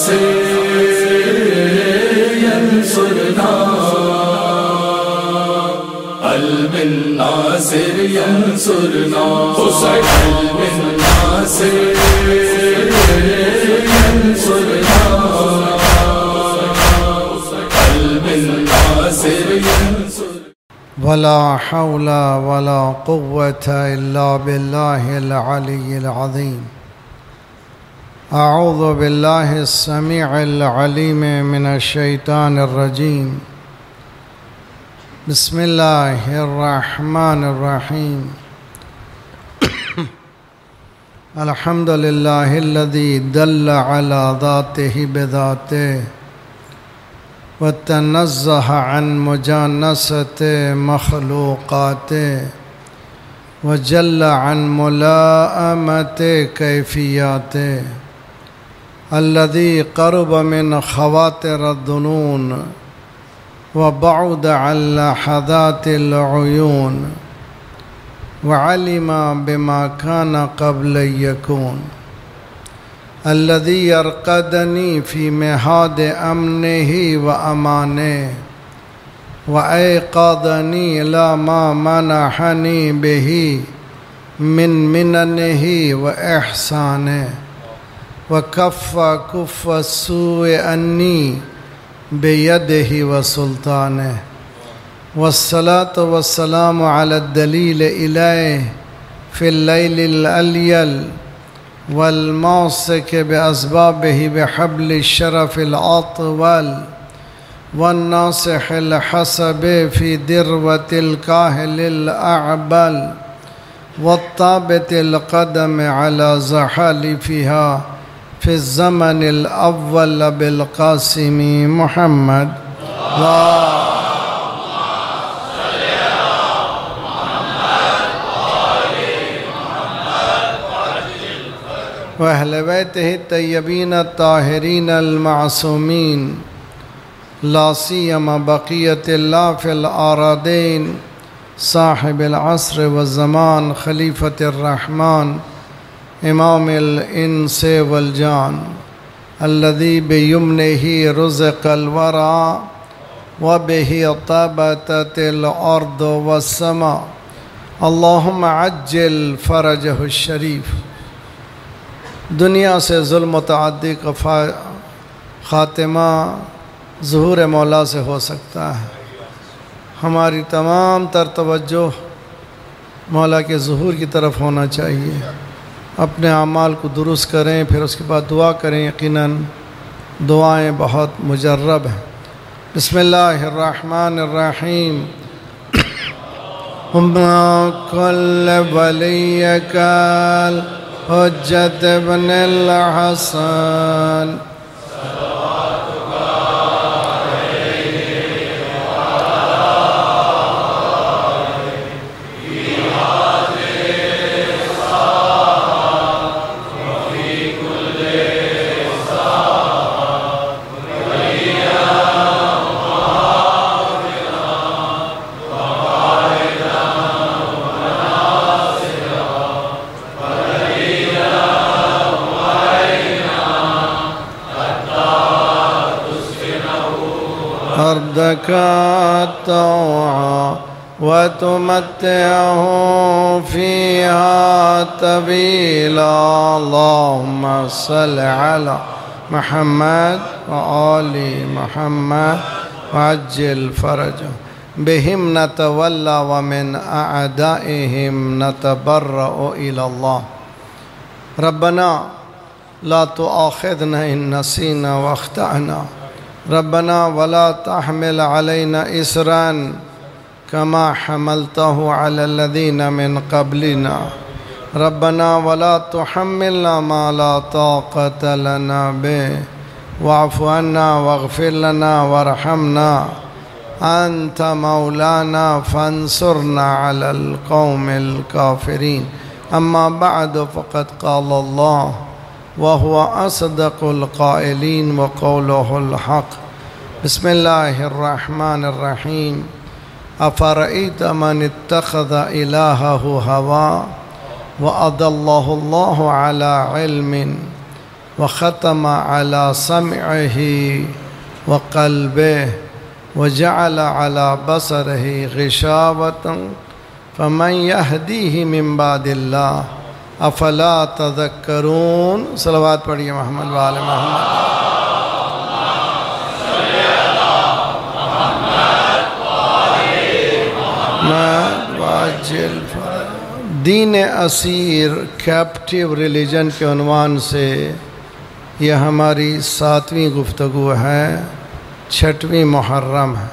ينصرنا علم الناصر ينصرنا علم الناصر ينصرنا علم الناصر ينصرنا ولا حول ولا قوة إلا بالله العلي العظيم. أعوذ بالله السميع العليم من الشيطان الرجيم. بسم الله الرحمن الرحيم. الحمد لله الذي دل على ذاته بذاته وتنزه عن مجانسة مخلوقاته وجل عن ملائمة كيفياته، الذي قرب من خواطر الظنون وبعد عن لحظات العيون وعلم بما كان قبل يكون، الذي يرقدني في مهاد أمنه وأمانه وأيقظني إلى ما منحني به من مننه وإحسانه، وكف السوء عني بيده وسلطانه، والصلاة والسلام على الدليل إليه في الليل الأليل والماسك بأسبابه بحبل الشرف الأطول والناصح الحسب في ذروة الكاهل الأعبل والثابت القدم على زحالفها في الزمن الأول بالقاسم محمد. وأهل بيته الطيبين الطاهرين المعصومين، لا سيما بقية الله في الأراضين، صاحب العصر والزمان، خليفة الرحمن، إمام الإنس والجان، الذي بيمنه رزق الورى وبه طابت الأرض والسماء. اللهم عجل فرجه الشريف. دنیا سے ظلم و تعدی کا خاتمہ ظہور مولا سے ہو سکتا ہے. ہماری تمام تر توجہ مولا کے ظہور کی طرف ہونا چاہیے. اپنے اعمال کو درست کریں، پھر اس کے بعد دعا کریں. یقیناً دعائیں بہت مجرب ہیں. بسم اللہ الرحمن الرحیم. کل ولی کل حجت ابن الحسن أرضك طوعا وتمتعه فيها طويلا. اللهم صل على محمد وآل محمد وعجل فرجه. بهم نتولى ومن أعدائهم نتبرأ إلى الله. ربنا لا تؤاخذنا إن نسينا واخطأنا. ربنا ولا تحمل علينا إصرا كما حملته على الذين من قبلنا. ربنا ولا تحملنا ما لا طاقة لنا به واعف عنا واغفر لنا وارحمنا أنت مولانا فانصرنا على القوم الكافرين. أما بعد فقد قال الله وهو أصدق القائلين وقوله الحق. بسم الله الرحمن الرحيم. أفرأيت من اتخذ إلهه هواه وأضله الله على علم وختم على سمعه وقلبه وجعل على بصره غشاوة فمن يهديه من بعد الله افلا تذکرون. صلوات پڑھیے محمد وآل محمد. دین اسیر کیپٹیو ریلیجن کے عنوان سے یہ ہماری 7ویں گفتگو ہے، 6ویں محرم ہے.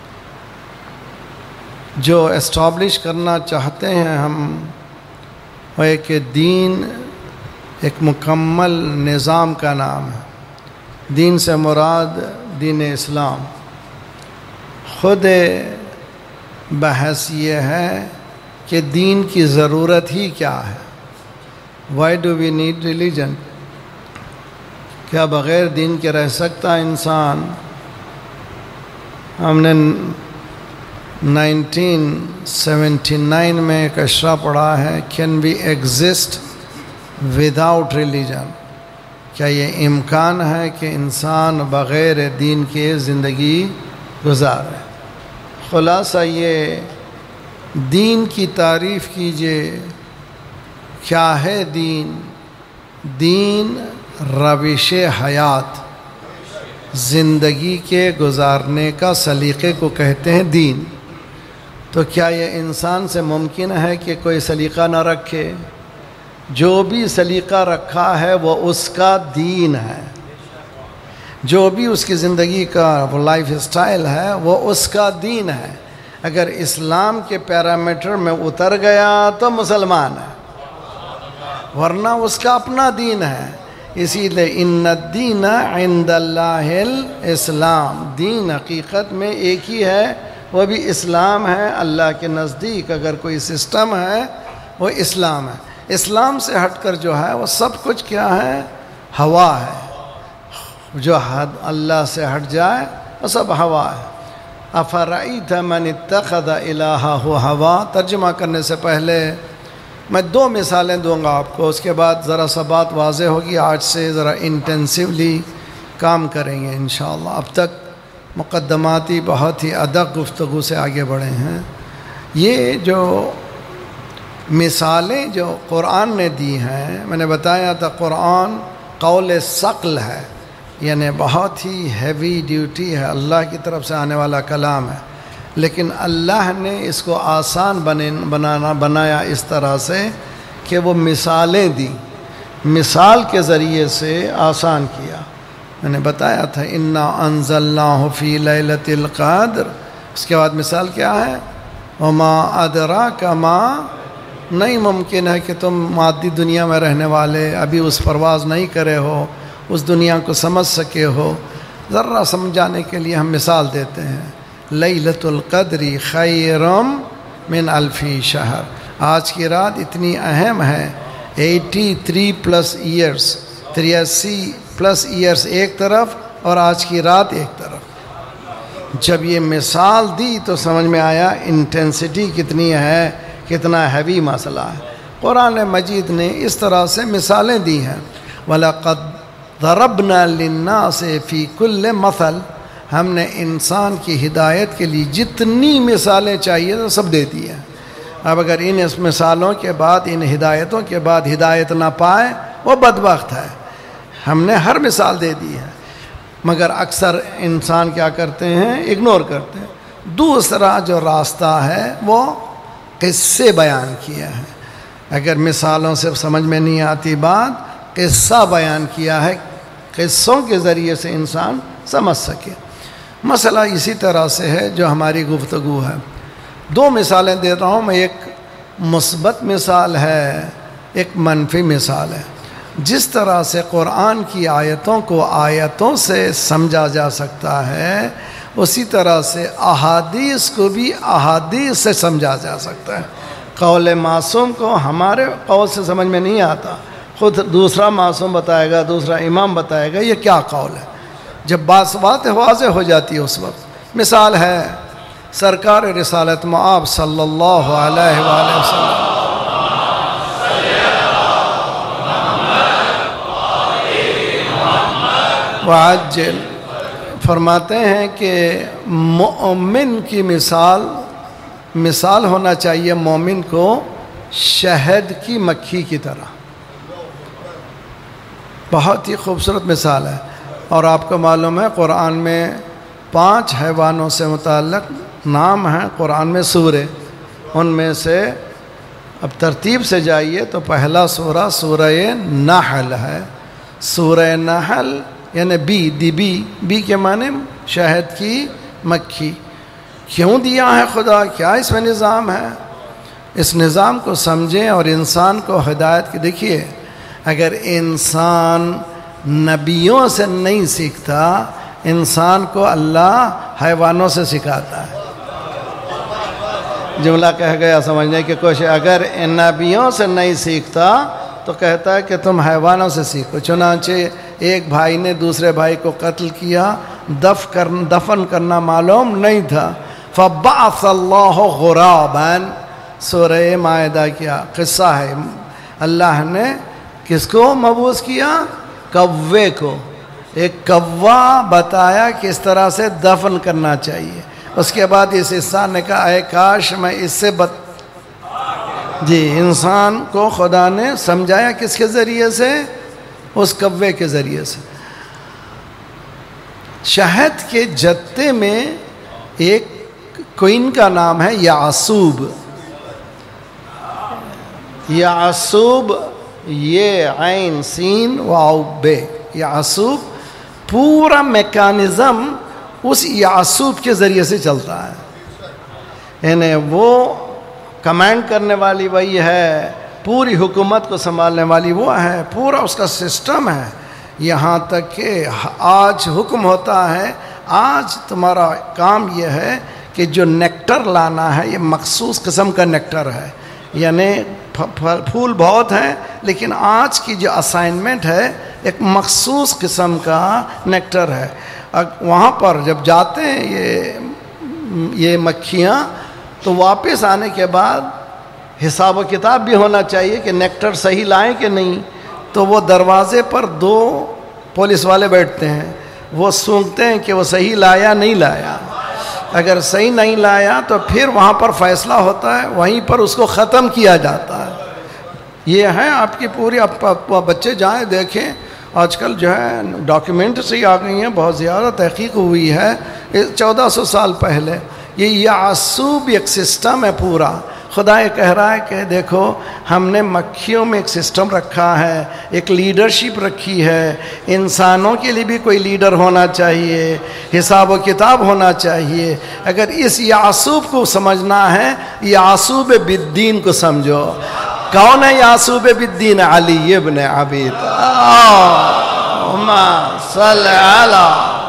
جو اسٹیبلش کرنا چاہتے ہیں ہم وہ ہے کہ دین ایک مکمل نظام کا نام ہے. دین سے مراد دین اسلام. خود بحث یہ ہے کہ دین کی ضرورت ہی کیا ہے. Why do we need religion? کیا بغیر دین کے رہ سکتا انسان؟ ہم نے 1979 میں ایک اشرا پڑھا ہے، can we exist without religion? کیا یہ امکان ہے کہ انسان بغیر دین کے زندگی گزارے؟ خلاصہ یہ دین کی تعریف کیجئے. کیا ہے دین؟ دین روش حیات، زندگی کے گزارنے کا سلیقے کو کہتے ہیں دین. تو کیا یہ انسان سے ممکن ہے کہ کوئی سلیقہ نہ رکھے؟ جو بھی سلیقہ رکھا ہے وہ اس کا دین ہے. جو بھی اس کی زندگی کا وہ لائف اسٹائل ہے وہ اس کا دین ہے. اگر اسلام کے پیرامیٹر میں اتر گیا تو مسلمان ہے، ورنہ اس کا اپنا دین ہے. اسی لیے ان الدین عند اللہ الاسلام، دین حقیقت میں ایک ہی ہے، وہ بھی اسلام ہے. اللہ کے نزدیک اگر کوئی سسٹم ہے وہ اسلام ہے. اسلام سے ہٹ کر جو ہے وہ سب کچھ کیا ہے؟ ہوا ہے. جو حد اللہ سے ہٹ جائے وہ سب ہوا ہے. افرأیت من اتخذ الہہ ہوا. ترجمہ کرنے سے پہلے میں 2 مثالیں دوں گا آپ کو، اس کے بعد ذرا سا بات واضح ہوگی. آج سے ذرا انٹینسیولی کام کریں گے انشاءاللہ. اب تک مقدماتی بہت ہی ادق گفتگو سے آگے بڑھے ہیں. یہ جو مثالیں جو قرآن نے دی ہیں، میں نے بتایا تھا قرآن قول ثقل ہے، یعنی بہت ہی ہیوی ڈیوٹی ہے، اللہ کی طرف سے آنے والا کلام ہے. لیکن اللہ نے اس کو آسان بنایا اس طرح سے کہ وہ مثالیں دی، مثال کے ذریعے سے آسان کیا. میں نے بتایا تھا انا انزلناہ فی لیلۃ القدر. اس کے بعد مثال کیا ہے؟ وما ادراک ما. نہیں ممکن ہے کہ تم مادی دنیا میں رہنے والے ابھی اس پرواز نہیں کرے ہو، اس دنیا کو سمجھ سکے ہو. ذرا سمجھانے کے لیے ہم مثال دیتے ہیں. لیلۃ القدر خیر من الف شہر. آج کی رات اتنی اہم ہے. 83 پلس ایئرس، 83 پلس ایئرس ایک طرف اور آج کی رات ایک طرف. جب یہ مثال دی تو سمجھ میں آیا انٹینسٹی کتنی ہے، کتنا ہیوی مسئلہ ہے. قرآن مجید نے اس طرح سے مثالیں دی ہیں. وَلَقَدْ ضَرَبْنَا لِلنَّاسِ فِي كُلِّ مَثَلٍ. ہم نے انسان کی ہدایت کے لیے جتنی مثالیں چاہیے تو سب دے دی ہیں. اب اگر ان مثالوں کے بعد، ان ہدایتوں کے بعد ہدایت نہ پائے وہ بدبخت ہے. ہم نے ہر مثال دے دی ہے، مگر اکثر انسان کیا کرتے ہیں؟ اگنور کرتے ہیں. دوسرا جو راستہ ہے وہ قصے بیان کیا ہے. اگر مثالوں سے سمجھ میں نہیں آتی بات، قصہ بیان کیا ہے، قصوں کے ذریعے سے انسان سمجھ سکے. مسئلہ اسی طرح سے ہے جو ہماری گفتگو ہے. 2 مثالیں دے رہا ہوں میں. ایک مثبت مثال ہے، ایک منفی مثال ہے. جس طرح سے قرآن کی آیتوں کو آیتوں سے سمجھا جا سکتا ہے، اسی طرح سے احادیث کو بھی احادیث سے سمجھا جا سکتا ہے. قول معصوم کو ہمارے قول سے سمجھ میں نہیں آتا، خود دوسرا معصوم بتائے گا، دوسرا امام بتائے گا یہ کیا قول ہے. جب بات واضح ہو جاتی ہے اس وقت. مثال ہے سرکار رسالت مآب صلی اللہ علیہ وآلہ وسلم. وعجل فرماتے ہیں کہ مومن کی مثال ہونا چاہیے مومن کو شہد کی مکھی کی طرح. بہت ہی خوبصورت مثال ہے. اور آپ کو معلوم ہے قرآن میں 5 حیوانوں سے متعلق نام ہیں قرآن میں سورے. ان میں سے اب ترتیب سے جائیے تو پہلا سورہ نحل ہے. سورہ نحل یعنی بی کے معنی شہد کی مکھی. کیوں دیا ہے خدا؟ کیا اس میں نظام ہے؟ اس نظام کو سمجھیں اور انسان کو ہدایت کی. دیکھیے اگر انسان نبیوں سے نہیں سیکھتا، انسان کو اللہ حیوانوں سے سکھاتا ہے. جملہ کہہ گیا سمجھنے کی کوشش. اگر ان نبیوں سے نہیں سیکھتا تو کہتا ہے کہ تم حیوانوں سے سیکھو. چنانچہ ایک بھائی نے دوسرے بھائی کو قتل کیا، دفن کرنا معلوم نہیں تھا. فبعث اللہ غرابا، سورہ مائدہ کیا قصہ ہے. اللہ نے کس کو مبعوث کیا؟ کوے کو. ایک کوا بتایا کس طرح سے دفن کرنا چاہیے. اس کے بعد اس انسان نے کہا اے کاش میں اس سے جی انسان کو خدا نے سمجھایا کس کے ذریعے سے؟ اس کوے کے ذریعے سے. شہد کے جتے میں ایک کوئن کا نام ہے یعصوب. یعصوب یہ عین سین واو بے. یعصوب پورا میکانزم اس یعصوب کے ذریعے سے چلتا ہے. یعنی وہ کمانڈ کرنے والی وہی ہے، پوری حکومت کو سنبھالنے والی وہ ہے، پورا اس کا سسٹم ہے. یہاں تک کہ آج حکم ہوتا ہے آج تمہارا کام یہ ہے کہ جو نیکٹر لانا ہے یہ مخصوص قسم کا نیکٹر ہے. یعنی پھول بہت ہیں لیکن آج کی جو اسائنمنٹ ہے ایک مخصوص قسم کا نیکٹر ہے. وہاں پر جب جاتے ہیں یہ مکھیاں تو واپس آنے کے بعد حساب و کتاب بھی ہونا چاہیے کہ نیکٹر صحیح لائیں کہ نہیں. تو وہ دروازے پر 2 پولیس والے بیٹھتے ہیں، وہ سونگتے ہیں کہ وہ صحیح لایا نہیں لایا. اگر صحیح نہیں لایا تو پھر وہاں پر فیصلہ ہوتا ہے، وہیں پر اس کو ختم کیا جاتا ہے. یہ ہے آپ کی پوری. بچے جائیں دیکھیں آج کل جو ہے ڈاکیومنٹری آ گئی ہیں، بہت زیادہ تحقیق ہوئی ہے 1400 سال پہلے. یہ یعصوب ایک سسٹم ہے پورا. خدا یہ کہہ رہا ہے کہ دیکھو ہم نے مکھیوں میں ایک سسٹم رکھا ہے، ایک لیڈرشپ رکھی ہے. انسانوں کے لیے بھی کوئی لیڈر ہونا چاہیے، حساب و کتاب ہونا چاہیے. اگر اس یعصوب کو سمجھنا ہے، یعصوب بالدین کو سمجھو. کون ہے یعصوب بالدین؟ علی ابن ابی اللہم صلی علی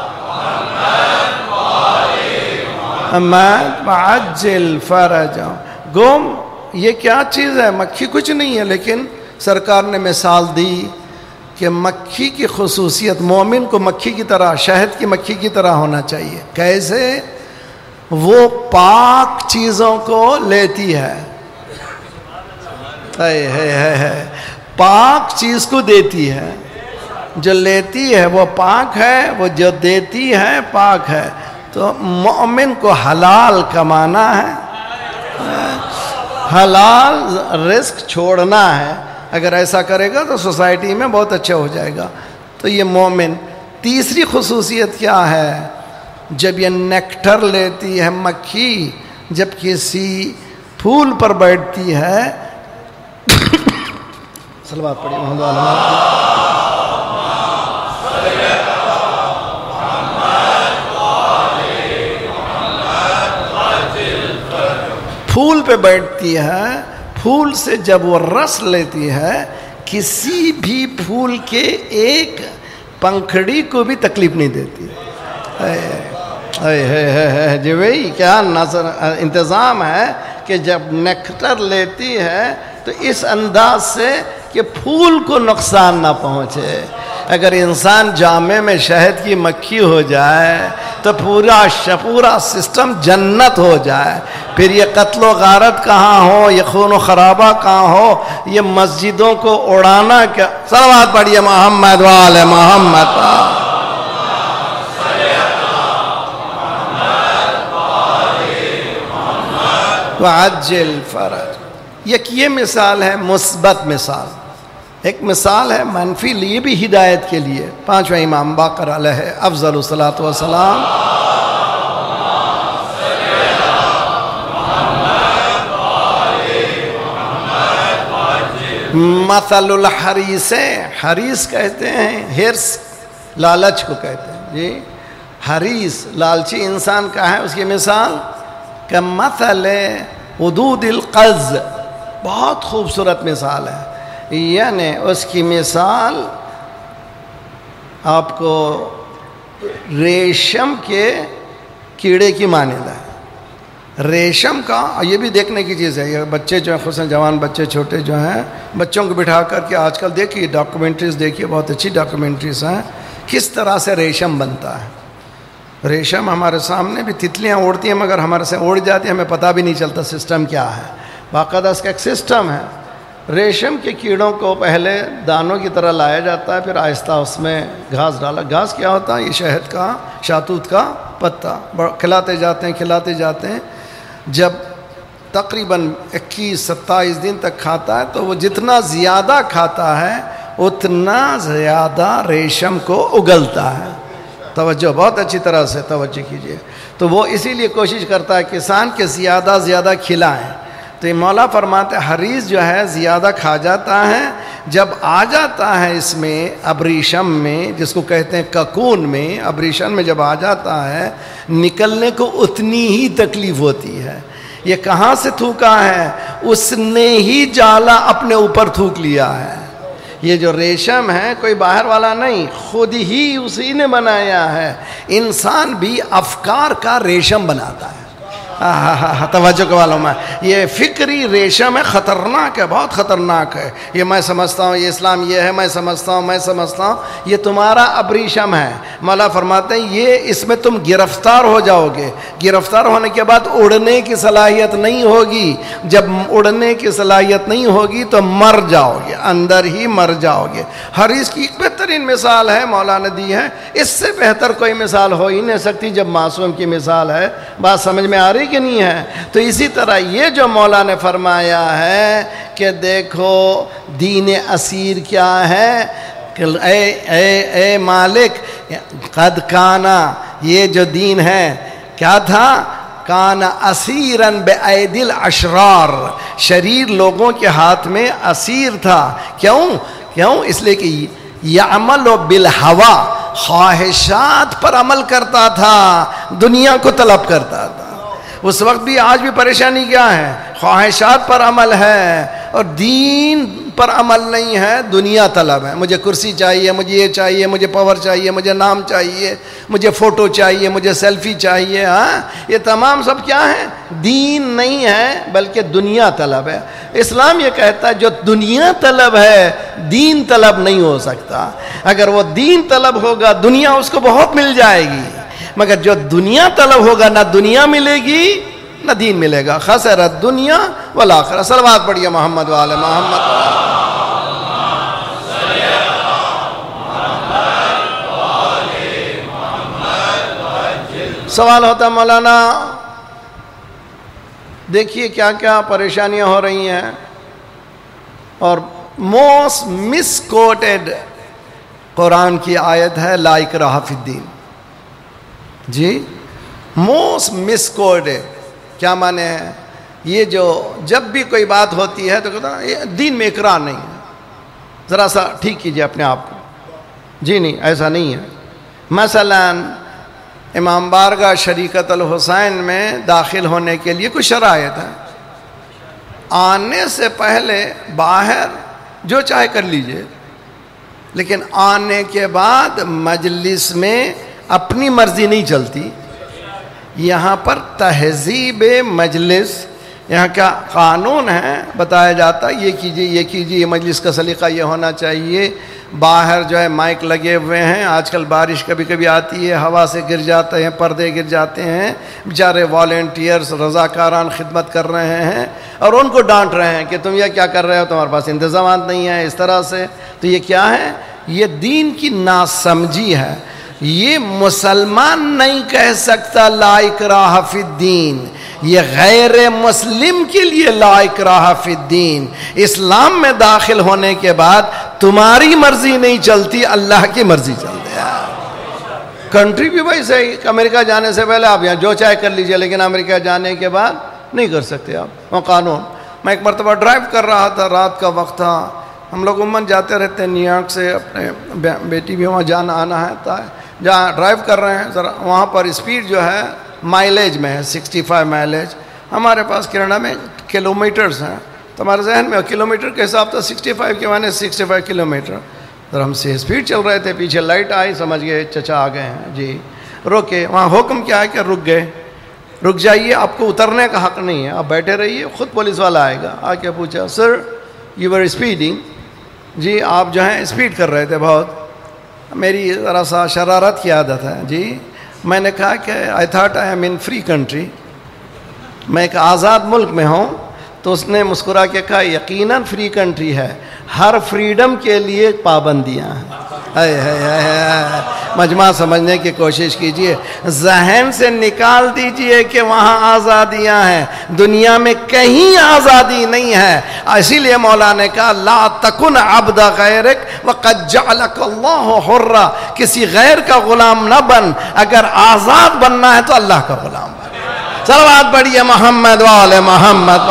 محمد وعجل فرجہ. گم یہ کیا چیز ہے؟ مکھی کچھ نہیں ہے، لیکن سرکار نے مثال دی کہ مکھی کی خصوصیت مومن کو مکھی کی طرح، شہد کی مکھی کی طرح ہونا چاہیے. کیسے؟ وہ پاک چیزوں کو لیتی ہے، پاک چیز کو دیتی ہے. جو لیتی ہے وہ پاک ہے، وہ جو دیتی ہے پاک ہے. تو مومن کو حلال کمانا ہے، حلال رزق چھوڑنا ہے. اگر ایسا کرے گا تو سوسائٹی میں بہت اچھا ہو جائے گا. تو یہ مومن. تیسری خصوصیت کیا ہے؟ جب یہ نیکٹر لیتی ہے مکھی، جب کسی پھول پر بیٹھتی ہے صلوات پڑھی محمد پھول پہ بیٹھتی ہے، پھول سے جب وہ رس لیتی ہے کسی بھی پھول کے ایک پنکھڑی کو بھی تکلیف نہیں دیتی. جی بھائی کیا نظر انتظام ہے کہ جب نیکٹر لیتی ہے تو اس انداز سے کہ پھول کو نقصان نہ پہنچے. اگر انسان جامع میں شہد کی مکھی ہو جائے تو پورا سسٹم جنت ہو جائے. پھر یہ قتل و غارت کہاں ہو، یہ خون و خرابہ کہاں ہو، یہ مسجدوں کو اڑانا کیا. صلوات پڑھیے محمد وآل محمد. وعجل فرج. یہ مثال ہے مثبت مثال. ایک مثال ہے منفی، یہ بھی ہدایت کے لیے. پانچواں امام باقر علیہ افضل الصلاۃ والسلام. مثل الحریث، حریث کہتے ہیں ہرس، لالچ کو کہتے ہیں جی. حریث لالچی انسان کا ہے، اس کی مثال کہ مثل حدود القز، بہت خوبصورت مثال ہے. یعنی اس کی مثال آپ کو ریشم کے کیڑے کی مانند ہے. ریشم کا یہ بھی دیکھنے کی چیز ہے. یہ بچے جو ہیں، خصوصاً جوان بچے چھوٹے جو ہیں، بچوں کو بٹھا کر کے آج کل دیکھیے ڈاکومنٹریز، دیکھیے بہت اچھی ڈاکومنٹریز ہیں کس طرح سے ریشم بنتا ہے. ریشم ہمارے سامنے بھی تتلیاں اڑتی ہیں، مگر ہمارے سے اڑ جاتی ہیں، ہمیں پتہ بھی نہیں چلتا سسٹم کیا ہے. باقاعدہ اس کا ایک سسٹم ہے. ریشم کے کیڑوں کو پہلے دانوں کی طرح لایا جاتا ہے، پھر آہستہ اس میں گھاس ڈالا. گھاس کیا ہوتا ہے؟ یہ شہد کا، شاہتوت کا پتا. کھلاتے جاتے ہیں. جب تقریباً 21-27 دن تک کھاتا ہے تو وہ جتنا زیادہ کھاتا ہے اتنا زیادہ ریشم کو اگلتا ہے. توجہ، بہت اچھی طرح سے توجہ کیجیے. تو وہ اسی لیے کوشش کرتا ہے کسان کہ زیادہ کھلائیں. تو یہ مولا فرماتے ہیں حریص جو ہے زیادہ کھا جاتا ہے. جب آ جاتا ہے اس میں ابریشم میں، جس کو کہتے ہیں ککون میں، ابریشم میں جب آ جاتا ہے نکلنے کو اتنی ہی تکلیف ہوتی ہے. یہ کہاں سے تھوکا ہے؟ اس نے ہی جالا اپنے اوپر تھوک لیا ہے. یہ جو ریشم ہے کوئی باہر والا نہیں، خود ہی اسی نے بنایا ہے. انسان بھی افکار کا ریشم بناتا ہے. توجہ کے والوں میں یہ فکری ریشم ہے، خطرناک ہے، بہت خطرناک ہے. یہ میں سمجھتا ہوں یہ اسلام یہ ہے، میں سمجھتا ہوں یہ تمہارا ابریشم ہے. مولا فرماتے ہیں یہ اس میں تم گرفتار ہو جاؤ گے. گرفتار ہونے کے بعد اڑنے کی صلاحیت نہیں ہوگی. جب اڑنے کی صلاحیت نہیں ہوگی تو مر جاؤ گے، اندر ہی مر جاؤ گے. حریص کی ایک بہترین مثال ہے مولا نے دی ہے. اس سے بہتر کوئی مثال ہو ہی نہیں سکتی جب معصوم کی مثال ہے. بات سمجھ میں آ رہی کہ نہیں ہے؟ تو اسی طرح یہ جو مولا نے فرمایا ہے کہ دیکھو دین اسیر کیا ہے کہ اے مالک قد کانا، یہ جو دین ہے کیا تھا؟ کانا اسیرن بأیدی الاشرار، شریر لوگوں کے ہاتھ میں اسیر تھا. کیوں؟ اس لیے کہ یعمل بالہوا، خواہشات پر عمل کرتا تھا، دنیا کو طلب کرتا تھا. اس وقت بھی آج بھی پریشانی کیا ہے؟ خواہشات پر عمل ہے اور دین پر عمل نہیں ہے، دنیا طلب ہے. مجھے کرسی چاہیے، مجھے یہ چاہیے، مجھے پاور چاہیے، مجھے نام چاہیے، مجھے فوٹو چاہیے، مجھے سیلفی چاہیے. یہ تمام سب کیا ہے؟ دین نہیں ہے بلکہ دنیا طلب ہے. اسلام یہ کہتا ہے جو دنیا طلب ہے دین طلب نہیں ہو سکتا. اگر وہ دین طلب ہوگا دنیا اس کو بہت مل جائے گی، مگر جو دنیا طلب ہوگا نہ دنیا ملے گی نہ دین ملے گا. خسرت دنیا والآخرہ. صلوات پڑھیے محمد وعلی محمد. سوال ہوتا ہے مولانا دیکھیے کیا کیا پریشانیاں ہو رہی ہیں، اور موسٹ مس کوٹڈ قرآن کی آیت ہے لا اکراہ فی الدین. جی موسٹ مس کوٹڈ کیا معنی ہے؟ یہ جو جب بھی کوئی بات ہوتی ہے تو کہتا ہے یہ دین میں اقرار نہیں ہے. ذرا سا ٹھیک کیجیے اپنے آپ کو. جی نہیں، ایسا نہیں ہے. مثلا امام بارگاہ شریکت الحسین میں داخل ہونے کے لیے کچھ شرائط ہے. آنے سے پہلے باہر جو چاہے کر لیجئے، لیکن آنے کے بعد مجلس میں اپنی مرضی نہیں چلتی. یہاں پر تہذیب مجلس، یہاں کا قانون ہے، بتایا جاتا ہے یہ کیجیے یہ کیجیے، یہ مجلس کا سلیقہ یہ ہونا چاہیے. باہر جو ہے مائک لگے ہوئے ہیں، آج کل بارش کبھی کبھی آتی ہے، ہوا سے گر جاتے ہیں، پردے گر جاتے ہیں، بیچارے والنٹیئرز رضاکاران خدمت کر رہے ہیں اور ان کو ڈانٹ رہے ہیں کہ تم یہ کیا کر رہے ہو، تمہارے پاس انتظامات نہیں ہیں اس طرح سے. تو یہ کیا ہے؟ یہ دین کی ناسمجھی ہے. یہ مسلمان نہیں کہہ سکتا لا اکراہ فی الدین، یہ غیر مسلم کے لیے لا اکراہ فی الدین۔ اسلام میں داخل ہونے کے بعد تمہاری مرضی نہیں چلتی، اللہ کی مرضی چلتی ہے۔ کنٹری بھی بھائی صحیح، امریکہ جانے سے پہلے آپ یہاں جو چاہے کر لیجئے، لیکن امریکہ جانے کے بعد نہیں کر سکتے آپ، وہ قانون۔ میں ایک مرتبہ ڈرائیو کر رہا تھا، رات کا وقت تھا، ہم لوگ عموماً جاتے رہتے ہیں نیو یارک سے، اپنے بیٹی بھی وہاں جانا آنا ہے، جہاں ڈرائیو کر رہے ہیں ذرا وہاں پر اسپیڈ جو ہے مائلیج میں ہے 65 مائلیج، ہمارے پاس کینیڈا میں کلومیٹرز ہیں، تو ہمارے ذہن میں کلومیٹر کے حساب تھا 65 کے معنی 65 کلومیٹر، اور ہم سے اسپیڈ چل رہے تھے، پیچھے لائٹ آئی، سمجھ گئے چچا آ گئے ہیں جی، روکے۔ وہاں حکم کیا ہے کہ رک گئے، رک جائیے، آپ کو اترنے کا حق نہیں ہے، آپ بیٹھے رہیے، خود پولیس والا آئے گا۔ آ کے پوچھا سر یو آر اسپیڈنگ، جی آپ جو ہیں اسپیڈ کر رہے تھے بہت۔ میری ذرا سا شرارت کی عادت ہے جی، میں نے کہا کہ I thought I am in free country, میں ایک آزاد ملک میں ہوں۔ تو اس نے مسکرا کے کہا یقیناً فری کنٹری ہے، ہر فریڈم کے لیے پابندیاں ہیں۔ مجمع سمجھنے کی کوشش کیجئے، ذہن سے نکال دیجئے کہ وہاں آزادیاں ہیں، دنیا میں کہیں آزادی نہیں ہے۔ اسی لیے مولا نے کہا لا تکن عبد غیرک وقد جعلک اللہ حرا، کسی غیر کا غلام نہ بن، اگر آزاد بننا ہے تو اللہ کا غلام بن۔ صلوات پڑھیے محمد وآل محمد۔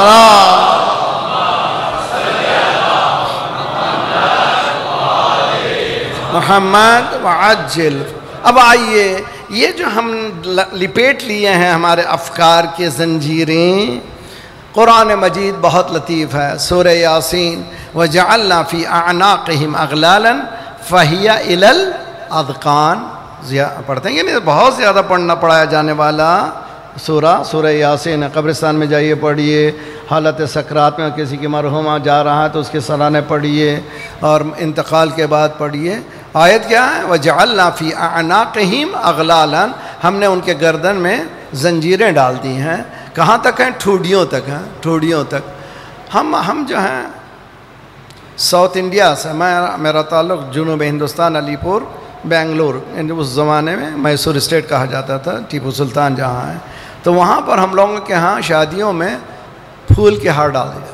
محمد وعجل۔ اب آئیے، یہ جو ہم لپیٹ لیے ہیں ہمارے افکار کے زنجیریں، قرآن مجید بہت لطیف ہے۔ سورہ یاسین وَجَعَلْنَا فِي أَعْنَاقِهِمْ أَغْلَالًا فَهِيَ إِلَى الْأَذْقَانِ، پڑھتے ہیں کہ نہیں؟ بہت زیادہ پڑھنا پڑھایا جانے والا سورہ یاسین ہے۔ قبرستان میں جائیے پڑھیے، حالت سکرات میں کسی کی مرحومہ جا رہا ہے تو اس کے سرانے پڑھیے، اور انتقال کے بعد پڑھیے۔ آیت کیا ہے؟ وَجَعَلْنَا فِي أَعْنَاقِهِمْ أَغْلَالًا، ہم نے ان کے گردن میں زنجیریں ڈال دی ہیں۔ کہاں تک ہیں؟ ٹھوڑیوں تک ہیں، ٹھوڑیوں تک۔ ہم جو ہیں ساؤتھ انڈیا سے، میرا تعلق جنوب ہندوستان، علی پور، بنگلور، اس زمانے میں میسور اسٹیٹ کہا جاتا تھا، ٹیپو سلطان جہاں ہے، تو وہاں پر ہم لوگوں کے ہاں شادیوں میں پھول کے ہار ڈال دیا۔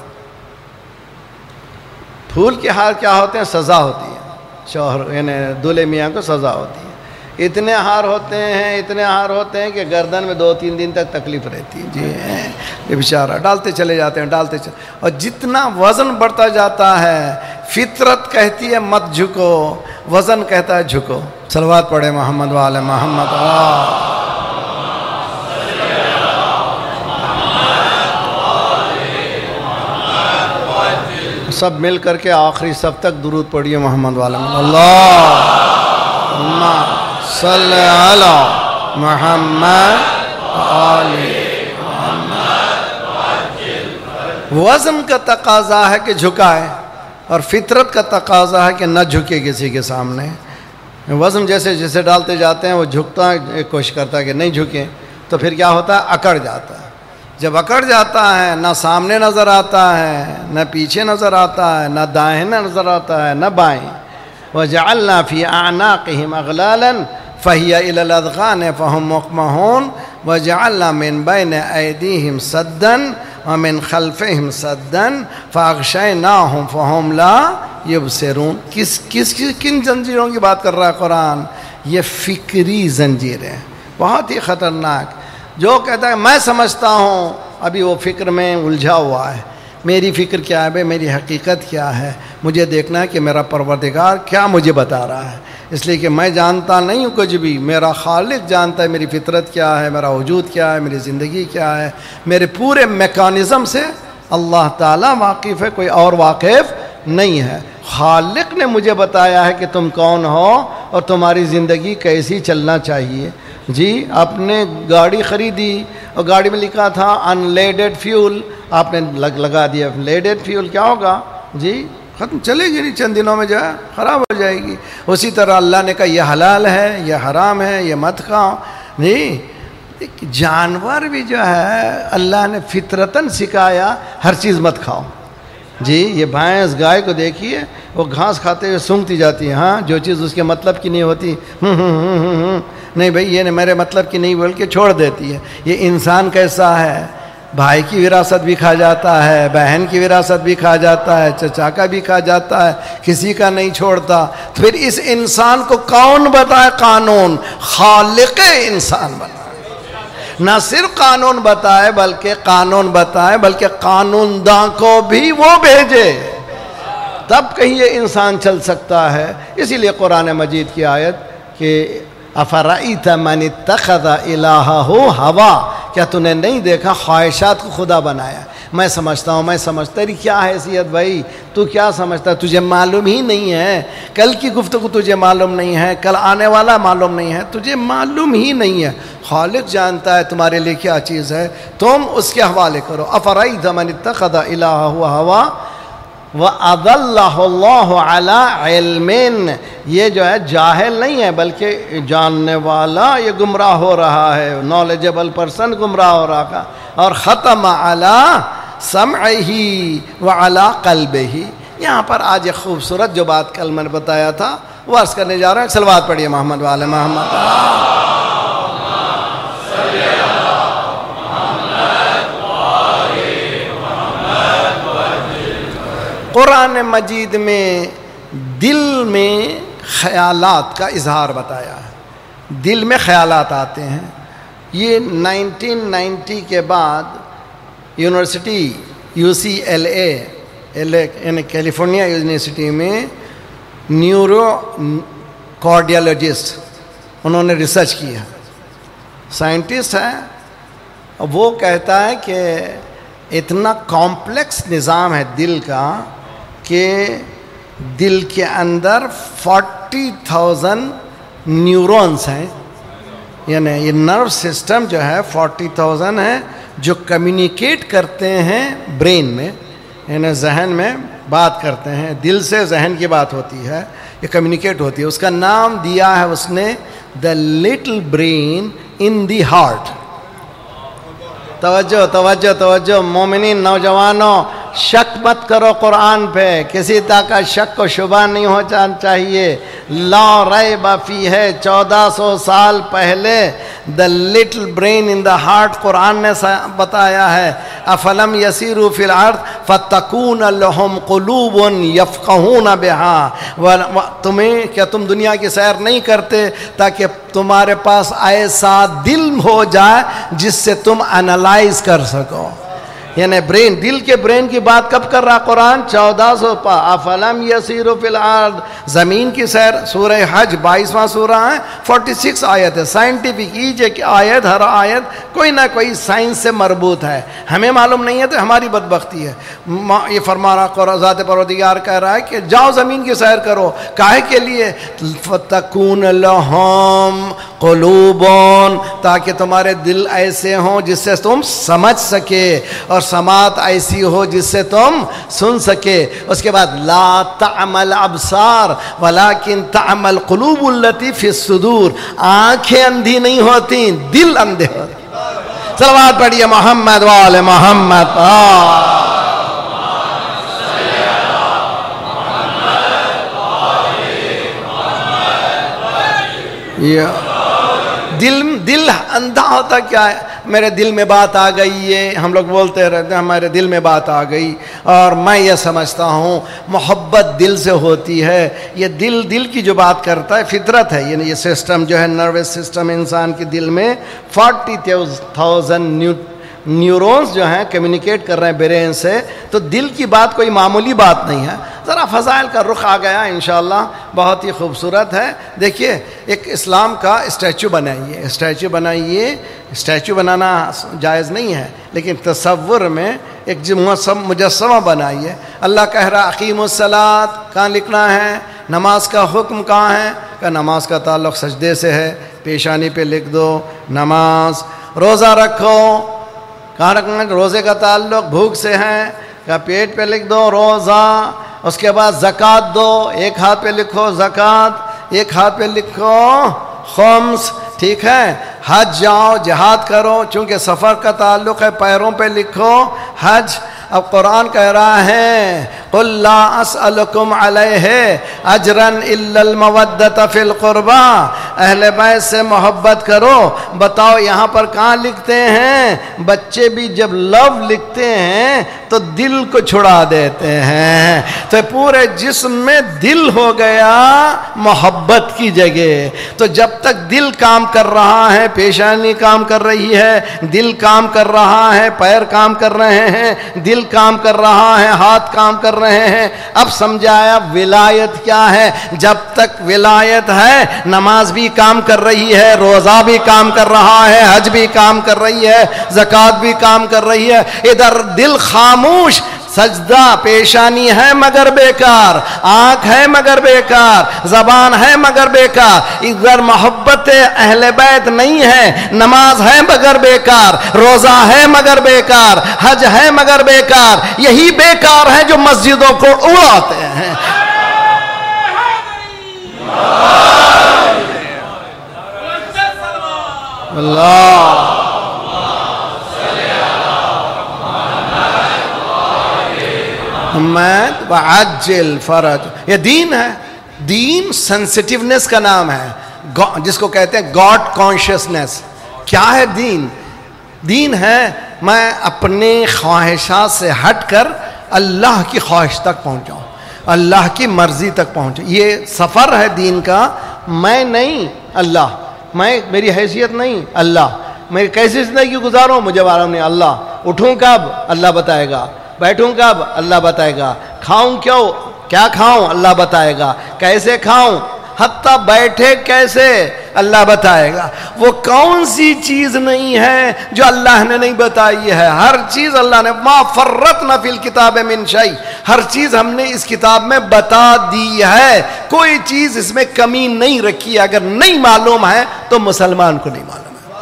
پھول کے ہار کیا ہوتے ہیں؟ سزا ہوتی ہے، شوہر یعنی دولہے میاں کو سزا ہوتی ہے۔ اتنے ہار ہوتے ہیں کہ گردن میں 2-3 دن تک تکلیف رہتی ہے جی۔ یہ بیچارہ ڈالتے چلے جاتے ہیں، اور جتنا وزن بڑھتا جاتا ہے، فطرت کہتی ہے مت جھکو، وزن کہتا ہے جھکو۔ صلوات پڑھے محمد وآل محمد۔ سب مل کر کے آخری سب تک درود پڑھیے محمد وآل محمد۔ اللہم صلی علی محمد وآل محمد۔ وزن کا تقاضا ہے کہ جھکائے، اور فطرت کا تقاضا ہے کہ نہ جھکے کسی کے سامنے۔ وزن جیسے جیسے ڈالتے جاتے ہیں وہ جھکتا ہے، کوشش کرتا ہے کہ نہیں جھکے، تو پھر کیا ہوتا ہے؟ اکڑ جاتا ہے۔ جب اکڑ جاتا ہے، نہ سامنے نظر آتا ہے، نہ پیچھے نظر آتا ہے، نہ دائیں نظر آتا ہے، نہ بائیں۔ وَجَعَلْنَا فِي أَعْنَاقِهِمْ أَغْلَالًا فَهِيَ إِلَى الْأَذْقَانِ فَهُمْ مُقْمَحُونَ وَجَعَلْنَا مِنْ بَيْنِ أَيْدِيهِمْ سَدًّا وَمِنْ خَلْفِهِمْ سَدًّا فَأَغْشَيْنَاهُمْ فَهُمْ لَا يُبْصِرُونَ۔ کن زنجیروں کی بات کر رہا ہے قرآن؟ یہ فکری زنجیریں، بہت ہی خطرناک۔ جو کہتا ہے میں سمجھتا ہوں، ابھی وہ فکر میں الجھا ہوا ہے۔ میری فکر کیا ہے بھائی؟ میری حقیقت کیا ہے؟ مجھے دیکھنا ہے کہ میرا پروردگار کیا مجھے بتا رہا ہے، اس لیے کہ میں جانتا نہیں ہوں کچھ بھی، میرا خالق جانتا ہے میری فطرت کیا ہے، میرا وجود کیا ہے، میری زندگی کیا ہے، میرے پورے میکانزم سے اللہ تعالیٰ واقف ہے، کوئی اور واقف نہیں ہے۔ خالق نے مجھے بتایا ہے کہ تم کون ہو اور تمہاری زندگی کیسی چلنا چاہیے۔ جی آپ نے گاڑی خریدی اور گاڑی میں لکھا تھا ان لیڈڈ فیول، آپ نے لگا دیا لیڈڈ فیول، کیا ہوگا جی؟ ختم، چلے گی نہیں، چند دنوں میں جو ہے خراب ہو جائے گی۔ اسی طرح اللہ نے کہا یہ حلال ہے، یہ حرام ہے، یہ مت کھاؤ۔ نہیں، جانور بھی جو ہے اللہ نے فطرتاً سکھایا ہر چیز مت کھاؤ، جی یہ بھینس گائے کو دیکھیے وہ گھاس کھاتے ہوئے سونگتی جاتی ہے. ہاں جو چیز اس کے مطلب کی نہیں ہوتی نہیں بھائی یہ میرے مطلب کی نہیں بول کے چھوڑ دیتی ہے. یہ انسان کیسا ہے؟ بھائی کی وراثت بھی کھا جاتا ہے, بہن کی وراثت بھی کھا جاتا ہے, چچا کا بھی کھا جاتا ہے, کسی کا نہیں چھوڑتا. تو پھر اس انسان کو کون بتائے قانون؟ خالق انسان بتائے. نہ صرف قانون بتائے بلکہ قانون داں کو بھی وہ بھیجے, تب کہیں یہ انسان چل سکتا ہے. اسی لیے قرآن مجید کی آیت کہ افرأیت من اتخذ الہہ ہوا, کیا تو نے نہیں دیکھا خواہشات کو خدا بنایا. میں سمجھتا تیری کیا حیثیت بھائی؟ تو کیا سمجھتا ہے؟ تجھے معلوم ہی نہیں ہے, کل کی گفتگو تجھے معلوم نہیں ہے, کل آنے والا معلوم نہیں ہے, تجھے معلوم ہی نہیں ہے. خالق جانتا ہے تمہارے لیے کیا چیز ہے, تم اس کے حوالے کرو. افرأیت من اتخذ الہہ ہوا وَأَضَلَّهُ اللَّهُ عَلَىٰ عِلْمٍ, یہ جو ہے جاہل نہیں ہے بلکہ جاننے والا یہ گمراہ ہو رہا ہے, نالجبل پرسن گمراہ ہو رہا ہے. اور ختم عَلَىٰ سَمْعِهِ وَعَلَىٰ قَلْبِهِ. یہاں پر آج ایک خوبصورت جو بات کل میں نے بتایا تھا وہ عرض کرنے جا رہا ہوں. صلوات پڑھیے محمد والے محمد. قرآن مجید میں دل میں خیالات کا اظہار بتایا ہے. دل میں خیالات آتے ہیں. یہ 1990 کے بعد یونیورسٹی UCLA یعنی کیلیفورنیا یونیورسٹی میں نیورو کارڈیالوجسٹ انہوں نے ریسرچ کیا, سائنٹسٹ ہے, وہ کہتا ہے کہ اتنا کمپلیکس نظام ہے دل کا کہ دل کے اندر 40,000 نیورونز ہیں. یعنی یہ نرو سسٹم جو ہے 40,000 ہے جو کمیونیکیٹ کرتے ہیں برین میں, یعنی ذہن میں بات کرتے ہیں. دل سے ذہن کی بات ہوتی ہے, یہ کمیونیکیٹ ہوتی ہے. اس کا نام دیا ہے اس نے the little brain in the heart. توجہ مومنین, نوجوانوں, شک مت کرو قرآن پہ, کسی طرح کا شک و شبہ نہیں ہو جانا چاہیے. لا ریب فیہ ہے 1400 سال پہلے the little brain in the heart قرآن نے بتایا ہے. افلم یسیروا فی الارض فتکون لہم قلوب یفقہون بہا, تمہیں کیا تم دنیا کی سیر نہیں کرتے تاکہ تمہارے پاس ایسا دل ہو جائے جس سے تم انالائز کر سکو. یعنی برین, دل کے برین کی بات کب کر رہا قرآن؟ 1400 پا. افلم یسیروا فی الارض, زمین کی سیر. سورہ حج 22واں سورہ ہے, 46 آیت ہے. سائنٹیفک ایج ہے کہ آیت, ہر آیت کوئی نہ کوئی سائنس سے مربوط ہے. ہمیں معلوم نہیں ہے تو ہماری بدبختی ہے. یہ فرما رہا ذات پروردگار کہہ رہا ہے کہ جاؤ زمین کی سیر کرو. کاہے کے لیے؟ فتکون لہم قلوبون, تاکہ تمہارے دل ایسے ہوں جس سے تم سمجھ سکے, اور سماعت ایسی ہو جس سے تم سن سکے. اس کے بعد لا تعمل ابصار ولکن تعمل قلوب التی فی الصدور, آنکھیں اندھی نہیں ہوتی, دل اندھے ہوتے. صلوات پڑھیے محمد وآل محمد. دل اندھا ہوتا کیا ہے؟ میرے دل میں بات آ گئی ہے, ہم لوگ بولتے رہتے ہیں ہمارے دل میں بات آ گئی, اور میں یہ سمجھتا ہوں محبت دل سے ہوتی ہے. یہ دل کی جو بات کرتا ہے فطرت ہے. یعنی یہ سسٹم جو ہے نروس سسٹم انسان کے دل میں 40,000 نیورونز جو ہیں کمیونیکیٹ کر رہے ہیں برین سے. تو دل کی بات کوئی معمولی بات نہیں ہے. ذرا فضائل کا رخ آ گیا انشاءاللہ, بہت ہی خوبصورت ہے. دیکھیے ایک اسلام کا اسٹیچو بنائیے. اسٹیچو بنانا جائز نہیں ہے, لیکن تصور میں ایک مجسمہ بنائیے. اللہ کہہ رہا اقیموا الصلاۃ, کہاں لکھنا ہے؟ نماز کا حکم کہاں ہے؟ کہ نماز کا تعلق سجدے سے ہے, پیشانی پہ لکھ دو نماز. روزہ رکھو, کہاں رکھنا ہے؟ روزے کا تعلق بھوک سے ہے, کہ پیٹ پہ لکھ دو روزہ. اس کے بعد زکوٰۃ دو, ایک ہاتھ پہ لکھو زکوٰۃ, ایک ہاتھ پہ لکھو خمس. ٹھیک ہے. حج جاؤ, جہاد کرو, چونکہ سفر کا تعلق ہے پیروں پہ لکھو حج. اب قرآن کہہ رہا ہے قل لا اسألکم علیہ اجرا الا المودۃ فی القربى، اہل بیت سے محبت کرو۔ بتاؤ یہاں پر کہاں لکھتے ہیں؟ بچے بھی جب لو لکھتے ہیں تو دل کو چھڑا دیتے ہیں، تو پورے جسم میں دل ہو گیا محبت کی جگہ۔ تو جب تک دل کام کر رہا ہے، پیشانی کام کر رہی ہے، دل کام کر رہا ہے، پیر کام کر رہے ہیں، دل کام کر رہا ہے، ہاتھ کام کر رہے ہیں۔ اب سمجھایا ولایت کیا ہے؟ جب تک ولایت ہے نماز بھی کام کر رہی ہے، روزہ بھی کام کر رہا ہے، حج بھی کام کر رہی ہے، زکوٰۃ بھی کام کر رہی ہے۔ ادھر دل خاموش، سجدہ پیشانی ہے مگر بیکار، آنکھ ہے مگر بیکار، زبان ہے مگر بیکار۔ ادھر محبت اہل بیت نہیں ہے، نماز ہے مگر بیکار، روزہ ہے مگر بیکار، حج ہے مگر بیکار۔ یہی بیکار ہے جو مسجدوں کو اڑاتے ہیں۔ اللہ محمد وعجل فرج، یہ دین ہے۔ دین سینسٹیونیس کا نام ہے، جس کو کہتے ہیں گاڈ کانشیسنیس۔ کیا ہے دین؟ دین ہے میں اپنے خواہشات سے ہٹ کر اللہ کی خواہش تک پہنچاؤں، اللہ کی مرضی تک پہنچاؤں۔ یہ سفر ہے دین کا۔ میں نہیں اللہ، میری حیثیت نہیں اللہ، میں کیسی زندگی گزاروں مجھے معلوم نہیں اللہ، اٹھوں کب اللہ بتائے گا، بیٹھوں کب اللہ بتائے گا، کھاؤں کیا کھاؤں اللہ بتائے گا، کیسے کھاؤں، حتیٰ بیٹھے کیسے اللہ بتائے گا۔ وہ کون سی چیز نہیں ہے جو اللہ نے نہیں بتائی ہے؟ ہر چیز اللہ نے، ما فرطنا فی الکتاب من شیء، ہر چیز ہم نے اس کتاب میں بتا دی ہے، کوئی چیز اس میں کمی نہیں رکھی ہے۔ اگر نہیں معلوم ہے تو مسلمان کو نہیں معلوم ہے۔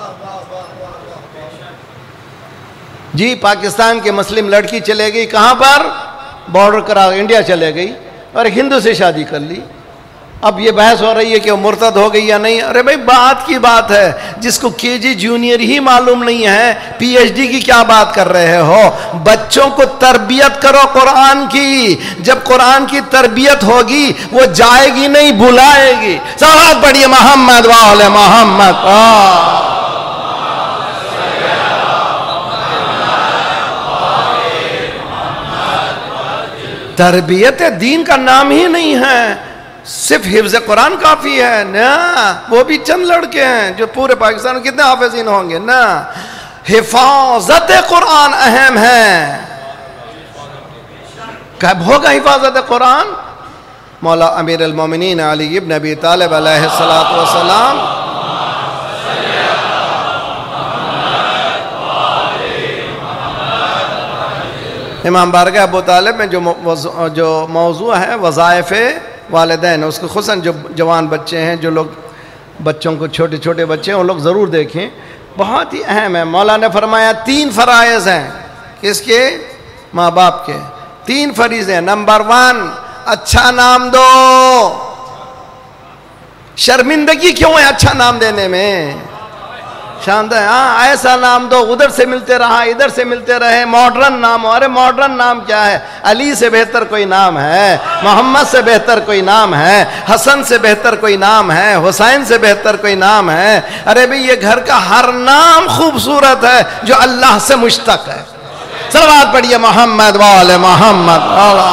جی پاکستان کے مسلم لڑکی چلے گئی کہاں پر؟ بارڈر کرا انڈیا چلے گئی اور ایک ہندو سے شادی کر لی۔ اب یہ بحث ہو رہی ہے کہ وہ مرتد ہو گئی یا نہیں۔ ارے بھائی بات کی بات ہے، جس کو کے جی جونیئر ہی معلوم نہیں ہے، پی ایچ ڈی کی کیا بات کر رہے ہو؟ بچوں کو تربیت کرو قرآن کی، جب قرآن کی تربیت ہوگی وہ جائے گی نہیں بلائے گی۔ صلوات پڑھیے محمد وآل محمد۔ تربیت دین کا نام ہی نہیں ہے، صرف حفظ قرآن کافی ہے نا؟ وہ بھی چند لڑکے ہیں جو پورے پاکستان میں کتنے حافظین ہوں گے نا؟ حفاظت قرآن اہم ہے۔ کب ہوگا حفاظت قرآن؟ مولا امیر المومنین علی ابن ابی طالب علیہ السلام امام بارگاہ ابو طالب میں جو موضوع ہے وظائف والدین، اس کو خصوصاً جو جوان بچے ہیں، جو لوگ بچوں کو چھوٹے چھوٹے بچے ہیں، وہ لوگ ضرور دیکھیں، بہت ہی اہم ہے۔ مولا نے فرمایا 3 فرائض ہیں، کس کے؟ ماں باپ کے 3 فریضے ہیں۔ نمبر 1، اچھا نام دو۔ شرمندگی کیوں ہے اچھا نام دینے میں؟ شاندار، ہاں ایسا نام دو، ادھر سے ملتے رہا ادھر سے ملتے رہے، ماڈرن نام ہو۔ ارے ماڈرن نام کیا ہے؟ علی سے بہتر کوئی نام ہے؟ محمد سے بہتر کوئی نام ہے؟ حسن سے بہتر کوئی نام ہے؟ حسین سے بہتر کوئی نام ہے؟ ارے بھئی یہ گھر کا ہر نام خوبصورت ہے جو اللہ سے مشتق ہے۔ صلوات پڑھیے محمد وآل محمد۔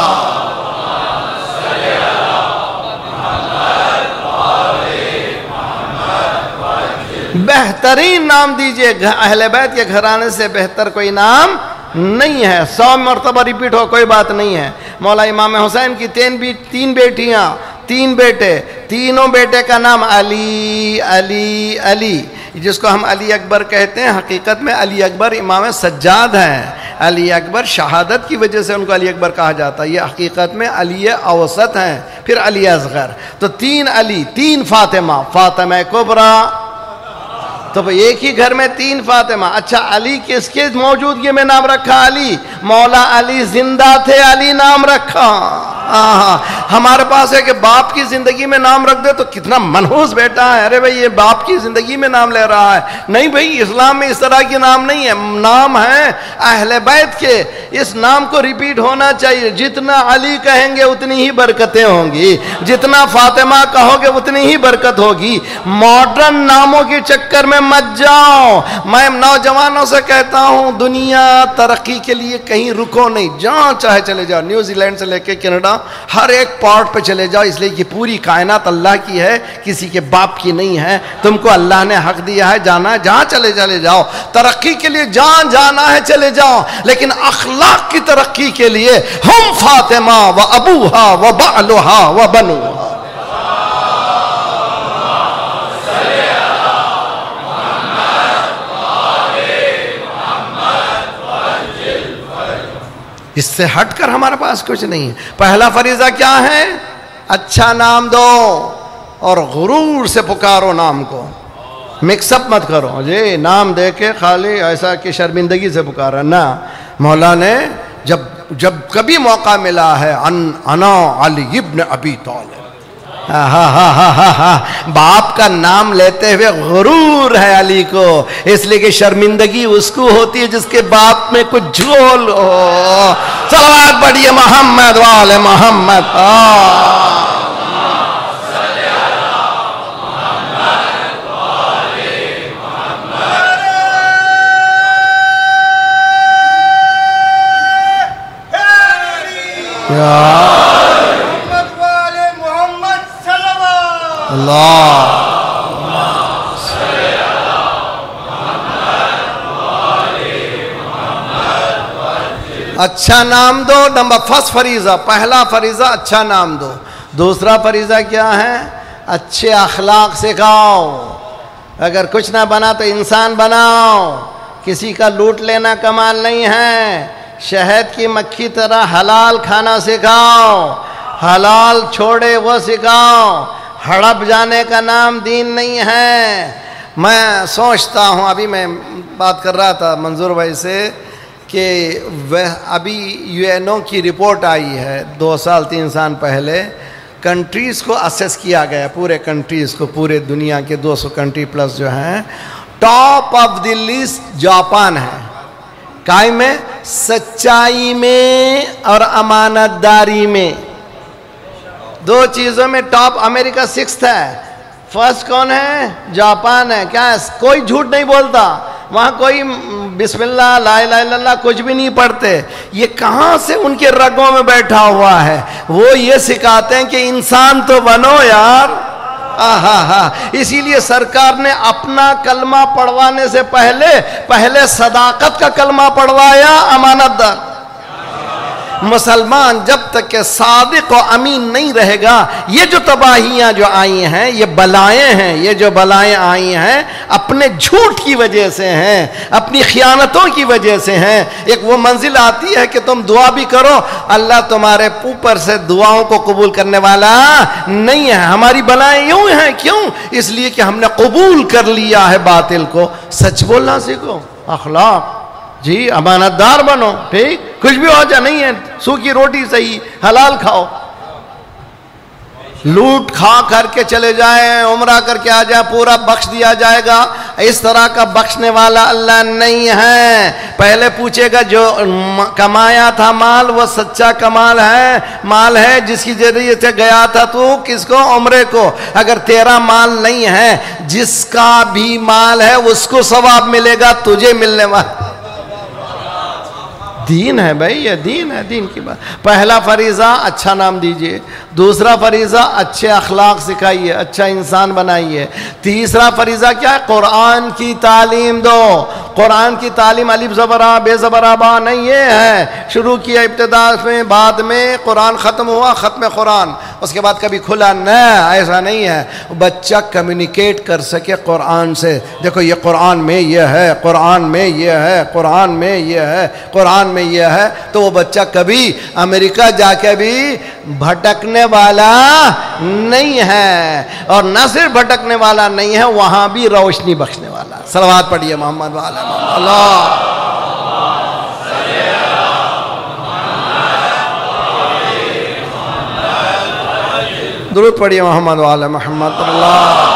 بہترین نام دیجئے، اہل بیت کے گھرانے سے بہتر کوئی نام نہیں ہے۔ 100 مرتبہ ریپیٹ ہو کوئی بات نہیں ہے۔ مولا امام حسین کی 3 بیٹیاں 3 بیٹے، تینوں بیٹے کا نام علی علی علی، جس کو ہم علی اکبر کہتے ہیں، حقیقت میں علی اکبر امام سجاد ہیں۔ علی اکبر شہادت کی وجہ سے ان کو علی اکبر کہا جاتا ہے، یہ حقیقت میں علی اوسط ہیں، پھر علی اصغر۔ تو 3 علی، 3 فاطمہ، فاطمہ کبریٰ۔ تو ایک ہی گھر میں 3 فاطمہ۔ اچھا علی کس کے موجودگی میں نام رکھا؟ علی، مولا علی زندہ تھے علی نام رکھا۔ ہمارے پاس ہے کہ باپ کی زندگی میں نام رکھ دے تو کتنا منحوس بیٹا ہے، ارے بھائی یہ باپ کی زندگی میں نام لے رہا ہے. نہیں بھائی، اسلام میں اس طرح کی نام نہیں ہے، نام ہے اہل بیت کے. اس نام کو ریپیٹ ہونا چاہیے. جتنا علی کہیں گے اتنی ہی برکتیں ہوں گی، جتنا فاطمہ کہو گے اتنی ہی برکت ہوگی. ماڈرن ناموں کے چکر میں مت جاؤ. میں نوجوانوں سے کہتا ہوں دنیا ترقی کے لیے کہیں رکو نہیں، جہاں چاہے چلے جاؤ. نیوزی لینڈ سے لے کے کینیڈا ہر ایک پارٹ پہ چلے جاؤ، اس لیے کہ پوری کائنات اللہ کی ہے، کسی کے باپ کی نہیں ہے. تم کو اللہ نے حق دیا ہے، جانا ہے جہاں چلے جاؤ. ترقی کے لیے جہاں جانا ہے چلے جاؤ، لیکن اخلاق کی ترقی کے لیے ہم فاطمہ و ابوہا و بعلہا و بنوہا. اس سے ہٹ کر ہمارے پاس کچھ نہیں ہے. پہلا فریضہ کیا ہے؟ اچھا نام دو اور غرور سے پکارو. نام کو مکس اپ مت کرو جی، نام دے کے خالی ایسا کہ شرمندگی سے پکارا نہ. مولا نے جب کبھی موقع ملا ہے انا علی ابن ابی طالب، باپ کا نام لیتے ہوئے غرور ہے علی کو، اس لیے کہ شرمندگی اس کو ہوتی ہے جس کے باپ میں کچھ جھول ہو. صلوات پڑھیے محمد والے محمد. اللہ اچھا نام دو. نمبر فرسٹ فریضہ، پہلا فریضہ اچھا نام دو. دوسرا فریضہ کیا ہے؟ اچھے اخلاق سکھاؤ. اگر کچھ نہ بنا تو انسان بناؤ. کسی کا لوٹ لینا کمال نہیں ہے. شہد کی مکھی طرح حلال کھانا سکھاؤ، حلال چھوڑے وہ سکھاؤ. ہڑپ جانے کا نام دین نہیں ہے. میں سوچتا ہوں، ابھی میں بات کر رہا تھا منظور بھائی سے کہ ابھی UN کی رپورٹ آئی ہے 2 سال 3 سال پہلے. کنٹریز کو اسیس کیا گیا، پورے کنٹریز کو، پورے دنیا کے 200 کنٹری پلس جو ہیں. Top of the list Japan ہے. کائم میں سچائی میں اور امانت داری میں، 2 چیزوں میں ٹاپ. امریکہ 6th ہے. فرسٹ کون ہے؟ جاپان ہے. کیا ہے؟ کوئی جھوٹ نہیں بولتا وہاں، کوئی بسم اللہ لا الہ الا اللہ کچھ بھی نہیں پڑھتے. یہ کہاں سے ان کے رگوں میں بیٹھا ہوا ہے؟ وہ یہ سکھاتے ہیں کہ انسان تو بنو یار. اسی لیے سرکار نے اپنا کلمہ پڑھوانے سے پہلے صداقت کا کلمہ پڑھوایا، امانت دار. مسلمان جب تک کہ صادق و امین نہیں رہے گا، یہ جو تباہیاں جو آئی ہیں، یہ بلائیں ہیں، یہ جو بلائیں آئی ہیں اپنے جھوٹ کی وجہ سے ہیں، اپنی خیانتوں کی وجہ سے ہیں. ایک وہ منزل آتی ہے کہ تم دعا بھی کرو، اللہ تمہارے اوپر سے دعاؤں کو قبول کرنے والا نہیں ہے. ہماری بلائیں یوں ہیں. کیوں؟ اس لیے کہ ہم نے قبول کر لیا ہے باطل کو. سچ بولنا سیکھو، اخلاق جی، امانت دار بنو. ٹھیک، کچھ بھی ہو جائے نہیں ہے، سوکھی روٹی صحیح، حلال کھاؤ. لوٹ کھا کر کے چلے جائیں، عمرہ کر کے آ جائیں، پورا بخش دیا جائے گا. اس طرح کا بخشنے والا اللہ نہیں ہے. پہلے پوچھے گا جو کمایا تھا مال وہ سچا مال ہے جس کی ذریعے سے گیا تھا تو کس کو؟ عمرے کو. اگر تیرا مال نہیں ہے، جس کا بھی مال ہے اس کو ثواب ملے گا، تجھے ملنے والا دین ہے. بھائی یہ دین ہے، دین کی بات. پہلا فریضہ اچھا نام دیجئے. دوسرا فریضہ اچھے اخلاق سکھائیے، اچھا انسان بنائیے. تیسرا فریضہ کیا ہے؟ قرآن کی تعلیم دو. قرآن کی تعلیم الف زبر آ بے زبر آ با نہیں، یہ ہے شروع کیا ابتدا میں، بعد میں قرآن ختم ہوا، ختم قرآن، اس کے بعد کبھی کھلا نہ. ایسا نہیں ہے. بچہ کمیونیکیٹ کر سکے قرآن سے. دیکھو یہ قرآن میں یہ ہے، قرآن میں یہ ہے، قرآن میں یہ ہے، قرآن میں یہ ہے، تو وہ بچہ کبھی امریکہ جا کے بھی بھٹکنے والا نہیں ہے. اور نہ صرف بھٹکنے والا نہیں ہے، وہاں بھی روشنی بخشنے والا. صلوات پڑھیے محمد والا اللہ. درود پڑھیے محمد وعلی محمد اللہ.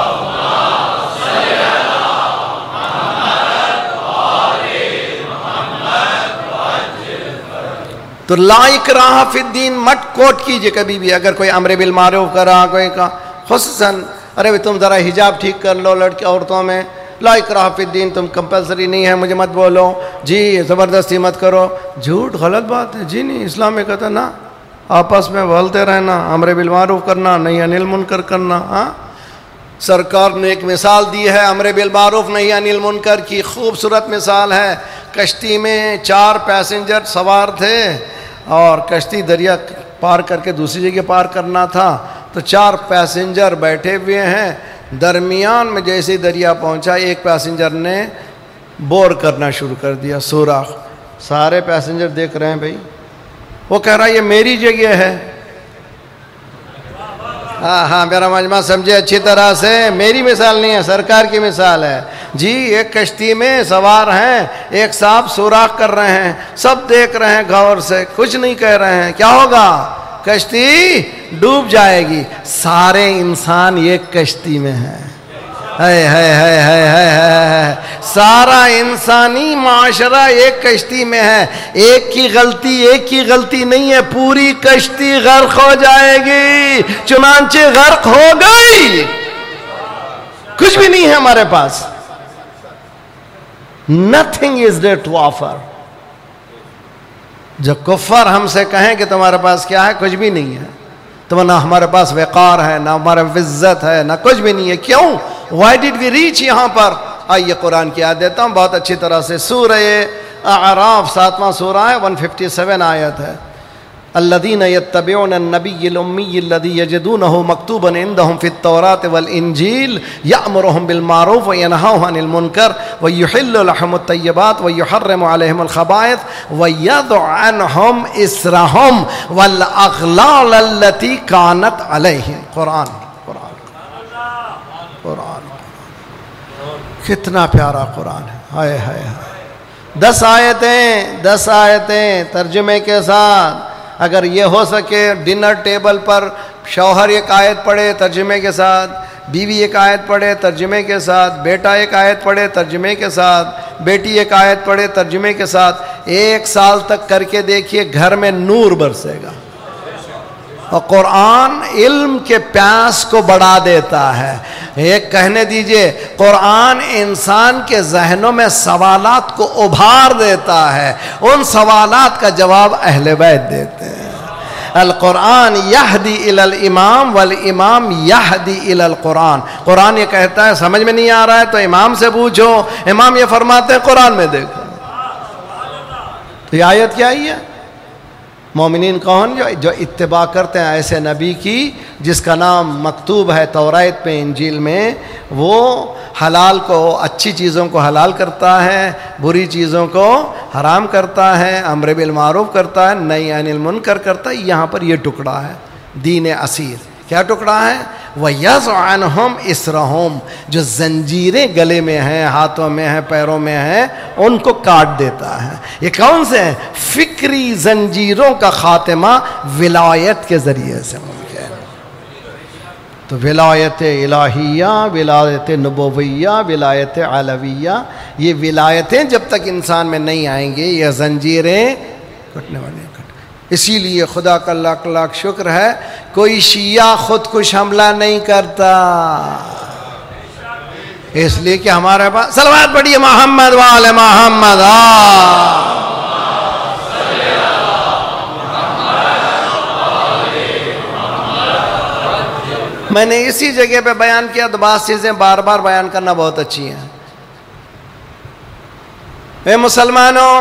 تو لا اکراہ فی الدین مت کوٹ کیجئے کبھی بھی. اگر کوئی امر بالمعروف کرا کوئی کا خصوصاً ارے تم ذرا حجاب ٹھیک کر لو لڑکی عورتوں میں، لا اکراہ فی الدین، تم کمپلسری نہیں ہے، مجھے مت بولو جی، زبردستی مت کرو. جھوٹ، غلط بات ہے جی. نہیں، اسلام میں کہتا نا آپس میں بولتے رہنا، امر بالمعروف کرنا، نہی عن المنکر کرنا. ہاں سرکار نے ایک مثال دی ہے امر بالمعروف نہی عن المنکر کی، خوبصورت مثال ہے. کشتی میں 4 پیسنجر سوار تھے اور کشتی دریا پار کر کے دوسری جگہ پار کرنا تھا. تو 4 پیسنجر بیٹھے ہوئے ہیں، درمیان میں جیسے دریا پہنچا ایک پیسنجر نے بور کرنا شروع کر دیا، سوراخ. سارے پیسنجر دیکھ رہے ہیں بھائی، وہ کہہ رہا ہے یہ میری جگہ ہے. ہاں میرا مجمع سمجھے اچھی طرح سے، میری مثال نہیں ہے، سرکار کی مثال ہے جی. ایک کشتی میں سوار ہیں، ایک صاحب سوراخ کر رہے ہیں، سب دیکھ رہے ہیں غور سے، کچھ نہیں کہہ رہے ہیں. کیا ہوگا؟ کشتی ڈوب جائے گی. سارے انسان ایک کشتی میں ہیں. سارا انسانی معاشرہ ایک کشتی میں ہے. ایک کی غلطی نہیں ہے، پوری کشتی غرق ہو جائے گی. چنانچہ غرق ہو گئی، کچھ بھی نہیں ہے ہمارے پاس. nothing is there to offer. جو کفر ہم سے کہیں کہ تمہارے پاس کیا ہے، کچھ بھی نہیں ہے. تو نہ ہمارے پاس وقار ہے، نہ ہمارا عزت ہے، نہ کچھ بھی نہیں ہے. کیوں؟ why did we reach یہاں پر؟ آئیے قرآن کی آیت دیتا ہوں بہت اچھی طرح سے. سورہ اعراف 7واں سورہ ہے، 157 آیت ہے. الذین یتبعون النبی الامی الذی یجدونہ مکتوبا عندہم فی التوراۃ والانجیل یأمرہم بالمعروف وینہاہم عن المنکر ویحل لہم الطیبات ویحرم علیہم الخبائث ویضع عنہم اسرہم والاغلال التی کانت علیہم. قرآن کتنا پیارا قرآن ہے. ہائے ہائے ہائے. 10 آیتیں ترجمے کے ساتھ. اگر یہ ہو سکے ڈنر ٹیبل پر شوہر ایک آیت پڑھے ترجمے کے ساتھ، بیوی ایک آیت پڑھے ترجمے کے ساتھ، بیٹا ایک آیت پڑھے ترجمے کے ساتھ، بیٹی ایک آیت پڑھے ترجمے کے ساتھ، 1 سال تک کر کے دیکھیے گھر میں نور برسے گا. اور قرآن علم کے پیاس کو بڑھا دیتا ہے. ایک کہنے دیجئے، قرآن انسان کے ذہنوں میں سوالات کو ابھار دیتا ہے. ان سوالات کا جواب اہل بیت دیتے ہیں. القرآن یہدی الی الامام والامام یہدی الی القرآن. قرآن یہ کہتا ہے سمجھ میں نہیں آ رہا ہے تو امام سے پوچھو، امام یہ فرماتے ہیں قرآن میں دیکھو. تو یہ آیت کیا ہے؟ مومنین کون؟ جو اتباع کرتے ہیں ایسے نبی کی جس کا نام مکتوب ہے تورات پہ، انجیل میں. وہ حلال کو، اچھی چیزوں کو حلال کرتا ہے، بری چیزوں کو حرام کرتا ہے، امر بالمعروف کرتا ہے، نہی عن المنکر کرتا ہے. یہاں پر یہ ٹکڑا ہے دین اصیل. کیا ٹکڑا ہے؟ وَيَضْعُ عَنْهُمْ إِسْرَهُمْ. جو زنجیریں گلے میں ہیں، ہاتھوں میں ہیں، پیروں میں ہیں، ان کو کاٹ دیتا ہے. یہ کون سے ہیں؟ فکری زنجیروں کا خاتمہ ولایت کے ذریعے سے ممکن ہے. تو ولایت الہیہ، ولایت نبویہ، ولایت علویہ، یہ ولایتیں جب تک انسان میں نہیں آئیں گے یہ زنجیریں کٹنے والی ہیں. اسی لیے خدا کا لاکھ لاکھ شکر ہے کوئی شیعہ خود کش حملہ نہیں کرتا، اس لیے کہ ہمارے پاس صلوات پڑھیے محمد وآل محمد. میں نے اسی جگہ پہ بیان کیا تو بعض چیزیں بار بار بیان کرنا بہت اچھی ہیں. اے مسلمانوں،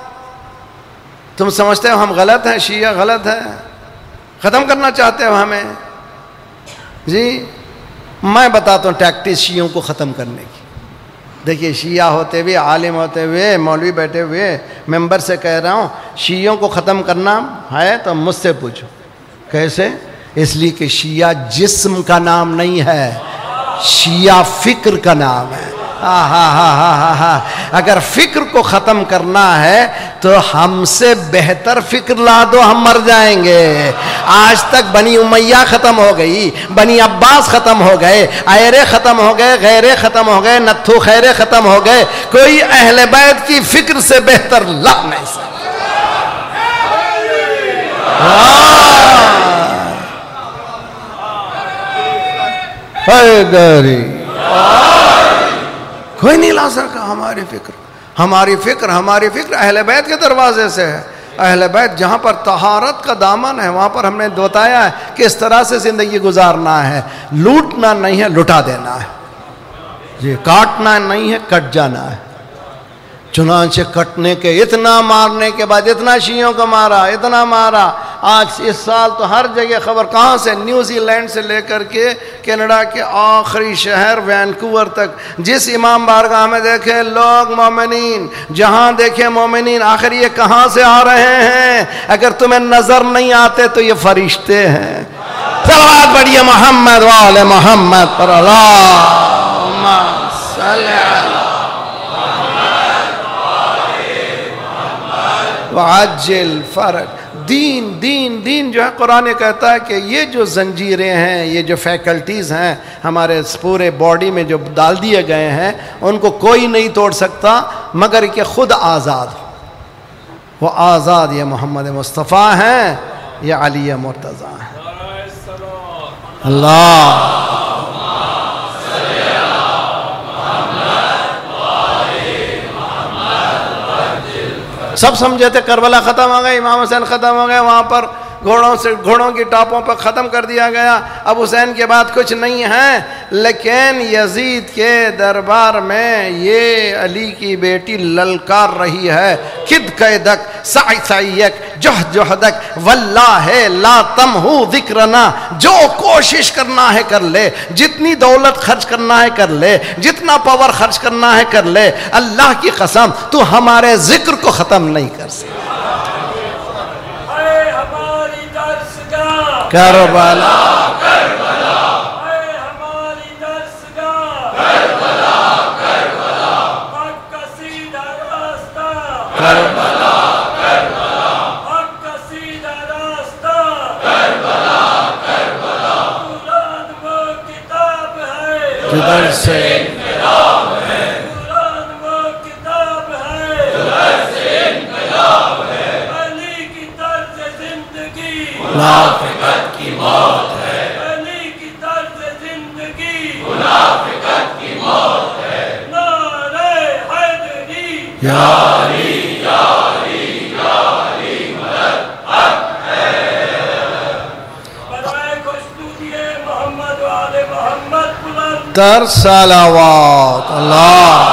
تم سمجھتے ہو ہم غلط ہیں، شیعہ غلط ہے، ختم کرنا چاہتے ہو ہمیں؟ جی میں بتاتا ہوں ٹیکٹس شیعوں کو ختم کرنے کی. دیکھیے شیعہ ہوتے ہوئے، عالم ہوتے ہوئے، مولوی بیٹھے ہوئے ممبر سے کہہ رہا ہوں شیعوں کو ختم کرنا ہے تو مجھ سے پوچھو. کیسے؟ اس لیے کہ شیعہ جسم کا نام نہیں ہے، شیعہ فکر کا نام ہے. اگر فکر کو ختم کرنا ہے تو ہم سے بہتر فکر لا دو، ہم مر جائیں گے۔ آج تک بنی امیہ ختم ہو گئی، بنی عباس ختم ہو گئے، ایرے ختم ہو گئے، غیرے ختم ہو گئے، نتھو خیرے ختم ہو گئے، کوئی اہل بیت کی فکر سے بہتر لا نہیں سکتا۔ کوئی نہیں لا سکا ہماری فکر۔ ہماری فکر اہل بیت کے دروازے سے ہے۔ اہل بیت جہاں پر طہارت کا دامن ہے وہاں پر ہم نے بتایا ہے کہ اس طرح سے زندگی گزارنا ہے، لوٹنا نہیں ہے، لٹا دینا ہے، جی کاٹنا نہیں ہے، کٹ جانا ہے۔ چنانچہ کٹنے کے اتنا مارنے کے بعد اتنا شیعوں کو مارا، اتنا مارا، آج اس سال تو ہر جگہ خبر، کہاں سے، نیوزی لینڈ سے لے کر کے کینیڈا کے آخری شہر وینکوور تک، جس امام بارگاہ میں دیکھے لوگ مومنین، جہاں دیکھے مومنین، آخر یہ کہاں سے آ رہے ہیں؟ اگر تمہیں نظر نہیں آتے تو یہ فرشتے ہیں۔ صلوات پڑھیے محمد وآل محمد پر، اللہم صلی علی وعجل فرج۔ دین جو ہے، قرآن کہتا ہے کہ یہ جو زنجیریں ہیں، یہ جو فیکلٹیز ہیں ہمارے پورے باڈی میں جو ڈال دیے گئے ہیں، ان کو کوئی نہیں توڑ سکتا مگر کہ خود آزاد ہو۔ وہ آزاد یہ محمد مصطفیٰ ہیں، یہ علی مرتضیٰ ہیں۔ اللہ سب سمجھے تھے کربلا ختم ہو گئے، امام حسین ختم ہو گئے، وہاں پر گھوڑوں کی ٹاپوں پر ختم کر دیا گیا، اب حسین کے بعد کچھ نہیں ہے۔ لیکن یزید کے دربار میں یہ علی کی بیٹی للکار رہی ہے، کد قیدک سعی سعیک جہد جہدک واللہ لا تمہو ذکرنا، جو کوشش کرنا ہے کر لے، جتنی دولت خرچ کرنا ہے کر لے، جتنا پاور خرچ کرنا ہے کر لے، اللہ کی قسم تو ہمارے ذکر کو ختم نہیں کر سکتا۔ کربلا کربلا اے ہماری درسگاہ، کربلا کربلا حق کا سیدھا راستہ، کربلا کربلا حق کا سیدھا راستہ، کربلا کربلا قرآن وہ کتاب ہے جدھر سے انقلاب ہے، قرآن وہ کتاب ہے جدھر سے انقلاب ہے، علی کی طرز زندگی منافقت کی موت ہے، علی کی طرز زندگی منافقت کی موت ہے، نعرہ حیدری یا علی یا علی یا علی مدد حق ہے، برائے خوشنودیے محمد و آل محمد بلند تر صلوات اللہ۔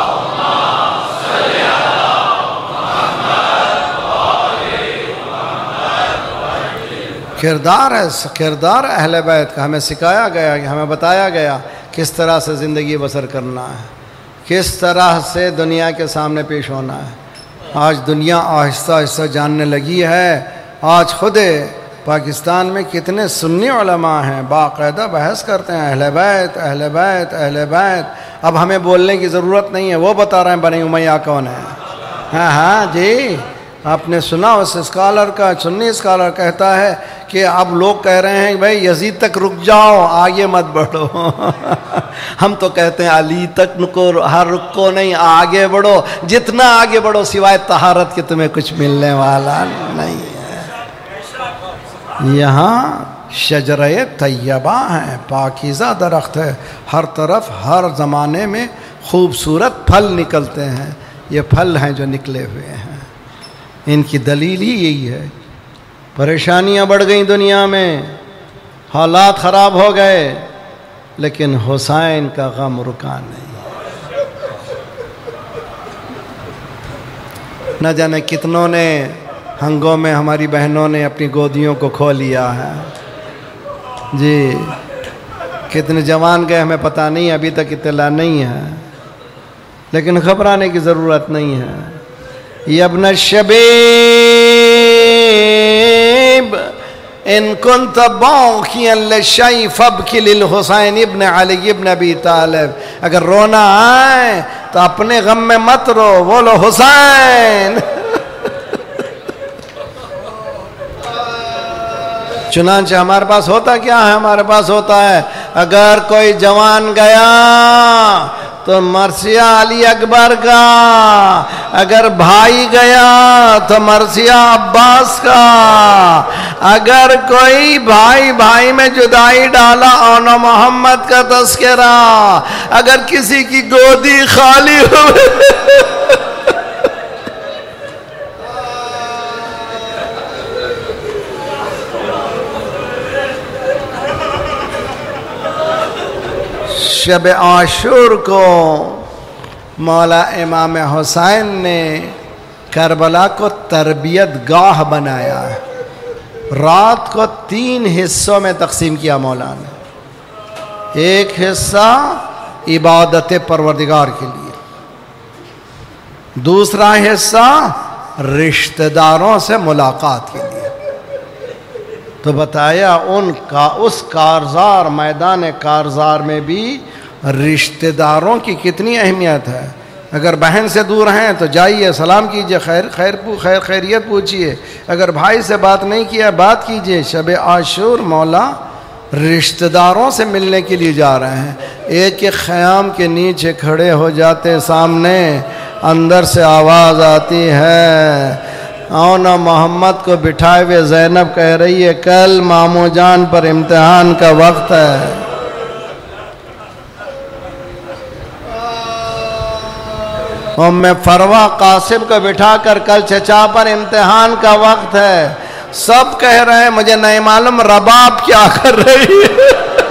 کردار اہل بیت کا ہمیں سکھایا گیا، کہ ہمیں بتایا گیا کس طرح سے زندگی بسر کرنا ہے، کس طرح سے دنیا کے سامنے پیش ہونا ہے۔ آج دنیا آہستہ آہستہ جاننے لگی ہے۔ آج خود پاکستان میں کتنے سنی علماء ہیں، باقاعدہ بحث کرتے ہیں اہل بیت اہل بیت اہل بیت۔ اب ہمیں بولنے کی ضرورت نہیں ہے، وہ بتا رہے ہیں بنی امیہ کون ہے۔ ہاں جی، آپ نے سنا اس اسکالر کا، سنی اسکالر کہتا ہے کہ اب لوگ کہہ رہے ہیں بھائی یزید تک رک جاؤ، آگے مت بڑھو۔ ہم تو کہتے ہیں علی تک رکو نہیں، آگے بڑھو، جتنا آگے بڑھو سوائے طہارت کے تمہیں کچھ ملنے والا نہیں ہے۔ یہاں شجرہ طیبہ ہے، پاکیزہ درخت ہے، ہر طرف ہر زمانے میں خوبصورت پھل نکلتے ہیں، یہ پھل ہیں جو نکلے ہوئے ہیں۔ ان کی دلیل ہی یہی ہے۔ پریشانیاں بڑھ گئیں دنیا میں، حالات خراب ہو گئے، لیکن حسین کا غم رکا نہیں۔ نہ جانے کتنوں نے ہنگوں میں ہماری بہنوں نے اپنی گودیوں کو کھو لیا ہے جی، کتنے جوان گئے ہمیں پتہ نہیں، ابھی تک اطلاع نہیں ہے، لیکن گھبرانے کی ضرورت نہیں ہے۔ یا ابن الشبیب ان کنت باقیا للشیء فابکی للحسین ابن علی ابن ابی طالب، اگر رونا آئے تو اپنے غم میں مت رو، بولو حسین۔ چنانچہ ہمارے پاس ہوتا کیا ہے؟ ہمارے پاس ہوتا ہے اگر کوئی جوان گیا تو مرثیہ علی اکبر کا، اگر بھائی گیا تو مرثیہ عباس کا، اگر کوئی بھائی میں جدائی ڈالا اونا محمد کا تذکرہ، اگر کسی کی گودی خالی ہوئے شب عاشور کو مولا امام حسین نے کربلا کو تربیت گاہ بنایا ہے، رات کو 3 حصوں میں تقسیم کیا مولا نے۔ ایک حصہ عبادت پروردگار کے لیے، دوسرا حصہ رشتہ داروں سے ملاقات کے لیے۔ تو بتایا اس کارزار میدان کارزار میں بھی رشتہ داروں کی کتنی اہمیت ہے۔ اگر بہن سے دور ہیں تو جائیے سلام کیجئے، خیریت پوچھئے، اگر بھائی سے بات نہیں کیا بات کیجئے۔ شب عاشور مولا رشتہ داروں سے ملنے کے لیے جا رہے ہیں۔ ایک ایک خیام کے نیچے کھڑے ہو جاتے، سامنے اندر سے آواز آتی ہے، اونا محمد کو بٹھائے ہوئے زینب کہہ رہی ہے کل مامو جان پر امتحان کا وقت ہے۔ ام فروہ قاسم کو بٹھا کر کل چچا پر امتحان کا وقت ہے۔ سب کہہ رہے ہیں مجھے نہیں معلوم رباب کیا کر رہی ہے۔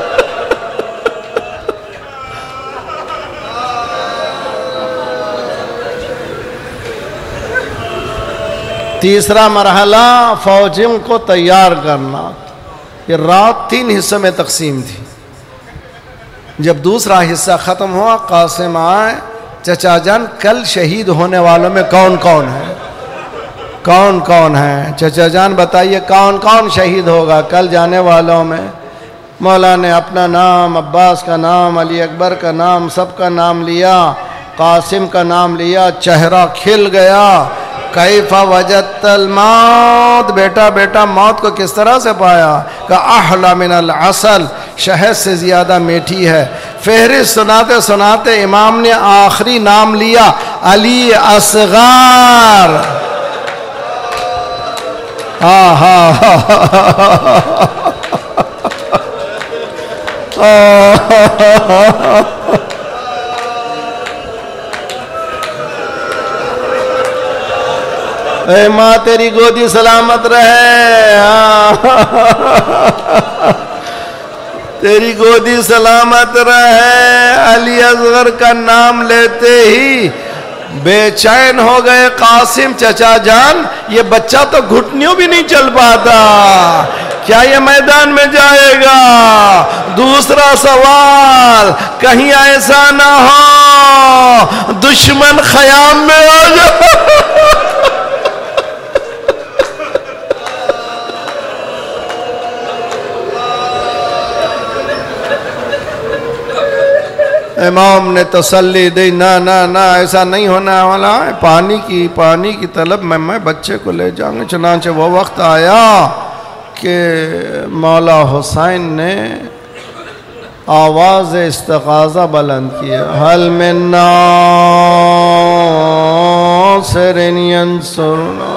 تیسرا مرحلہ فوجیوں کو تیار کرنا۔ یہ رات 3 حصوں میں تقسیم تھی۔ جب دوسرا حصہ ختم ہوا قاسم آئے، چچا جان کل شہید ہونے والوں میں کون کون ہے؟ کون کون ہے؟ چچا جان بتائیے کون کون شہید ہوگا کل جانے والوں میں؟ مولا نے اپنا نام، عباس کا نام، علی اکبر کا نام، سب کا نام لیا، قاسم کا نام لیا، چہرہ کھل گیا۔ کیف وجدت الموت، بیٹا موت کو کس طرح سے پایا؟ کہ احلی من العسل، شہد سے زیادہ میٹھی ہے۔ فہرست سناتے سناتے امام نے آخری نام لیا علی اصغر۔ اے ماں تیری گودی سلامت رہے، تیری گودی سلامت رہے۔ علی اصغر کا نام لیتے ہی بے چین ہو گئے قاسم، چچا جان یہ بچہ تو گھٹنیوں بھی نہیں چل پاتا، کیا یہ میدان میں جائے گا؟ دوسرا سوال، کہیں ایسا نہ ہو دشمن خیام میں آ جائے۔ امام نے تسلی دی، نہ ایسا نہیں ہونے والا ہے، پانی کی طلب میں بچے کو لے جاؤں گا۔ چنانچہ وہ وقت آیا کہ مولا حسین نے آواز استغاثہ بلند کیا، حل من ناصر ینصرنا،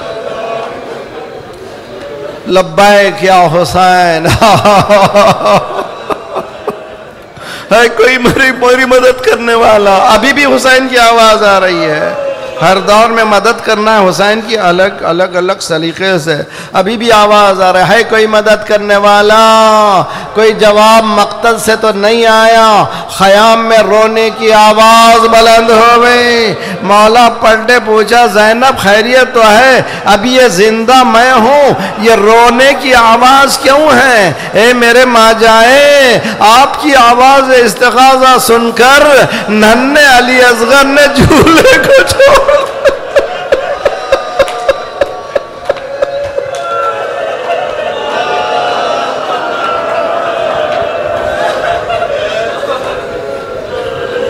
لبیک یا حسین، ہے کوئی میری مدد کرنے والا؟ ابھی بھی حسین کی آواز آ رہی ہے۔ ہر دور میں مدد کرنا ہے حسین کی الگ سلیقے سے۔ ابھی بھی آواز آ رہا ہے کوئی مدد کرنے والا؟ کوئی جواب مقتل سے تو نہیں آیا۔ خیام میں رونے کی آواز بلند ہو گئی۔ مولا پلٹے پوچھا زینب خیریت تو ہے؟ ابھی یہ زندہ میں ہوں، یہ رونے کی آواز کیوں ہے؟ اے میرے ماں جائے، آپ کی آواز استغاثہ سن کر ننھے علی اصغر نے جھولے کو چھوڑ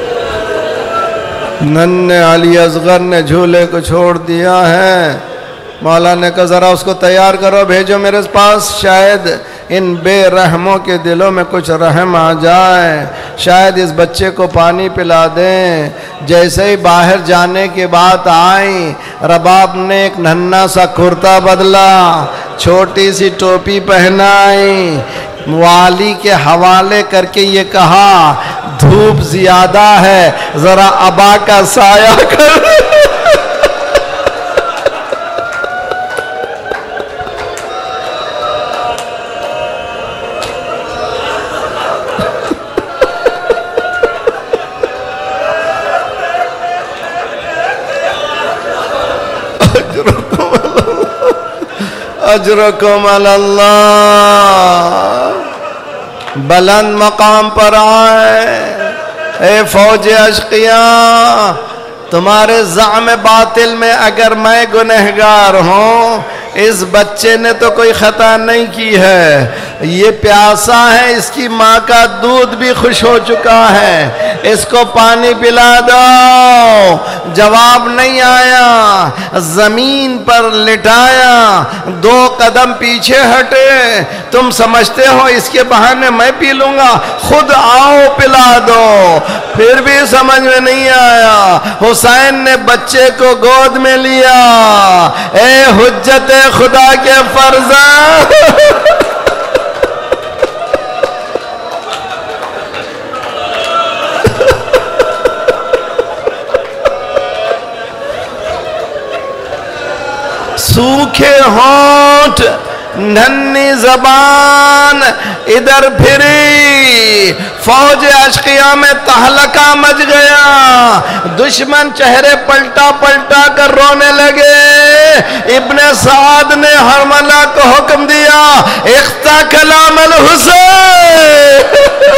ننھے علی اصغر نے جھولے کو چھوڑ دیا ہے۔ مولا نے کہا ذرا اس کو تیار کرو، بھیجو میرے پاس، شاید ان بے رحموں کے دلوں میں کچھ رحم آ جائے، شاید اس بچے کو پانی پلا دیں۔ جیسے ہی باہر جانے کی بات آئی، رباب نے ایک ننھا سا کرتا بدلا، چھوٹی سی ٹوپی پہنائی، والی کے حوالے کر کے یہ کہا دھوپ زیادہ ہے، ذرا ابا کا سایہ کر۔ اجرکم علی اللہ، بلند مقام پر آئے۔ اے فوج اشقیاء، تمہارے زعم باطل میں اگر میں گنہگار ہوں، اس بچے نے تو کوئی خطا نہیں کی ہے، یہ پیاسا ہے، اس کی ماں کا دودھ بھی خوش ہو چکا ہے، اس کو پانی پلا دو۔ جواب نہیں آیا، زمین پر لٹایا، 2 قدم پیچھے ہٹے۔ تم سمجھتے ہو اس کے بہانے میں پی لوں گا، خود آؤ پلا دو۔ پھر بھی سمجھ میں نہیں آیا، حسین نے بچے کو گود میں لیا۔ اے حجت خدا کے فرزند، سوکھے ہونٹ، ننھی زبان، ادھر پھری، فوج اشقیاء میں تہلکہ مچ گیا۔ دشمن چہرے پلٹا پلٹا کر رونے لگے۔ ابن سعد نے حرملہ کو حکم دیا، اختا کلام الحسین۔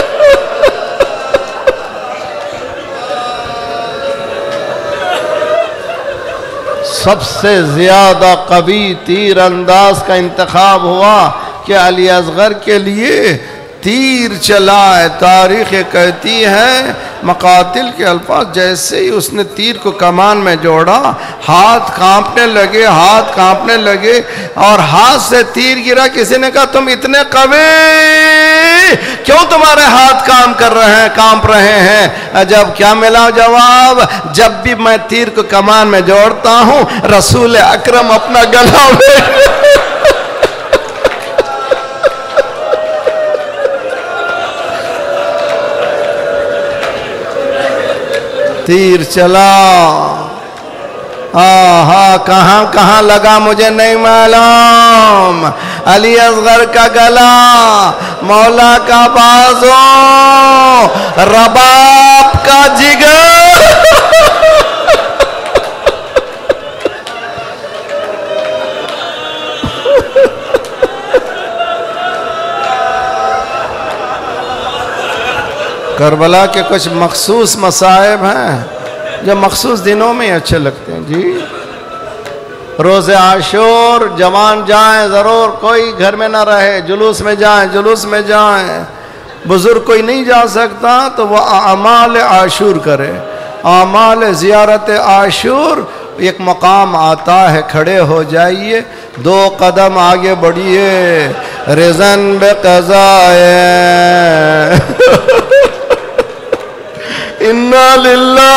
سب سے زیادہ قوی تیر انداز کا انتخاب ہوا کہ علی اصغر کے لیے تیر چلائے۔ تاریخ کہتی ہے مقاتل کے الفاظ، جیسے ہی اس نے تیر کو کمان میں جوڑا، ہاتھ کانپنے لگے اور ہاتھ سے تیر گرا۔ کسی نے کہا تم اتنے قوی، کیوں تمہارے ہاتھ کانپ رہے ہیں؟ جب کیا ملا جواب؟ جب بھی میں تیر کو کمان میں جوڑتا ہوں، رسول اکرم اپنا گلا تیر چلا۔ کہاں کہاں لگا مجھے نہیں معلوم، علی اصغر کا گلا، مولا کا بازو، رباب کا جگر۔ کربلا کے کچھ مخصوص مصائب ہیں جو مخصوص دنوں میں اچھے لگتے ہیں جی۔ روز عاشور جوان جائیں ضرور، کوئی گھر میں نہ رہے، جلوس میں جائیں۔ بزرگ کوئی نہیں جا سکتا تو وہ اعمال عاشور کرے، اعمال زیارت عاشور۔ ایک مقام آتا ہے، کھڑے ہو جائیے، 2 قدم آگے بڑھیے، رضن بقضائے انا للہ۔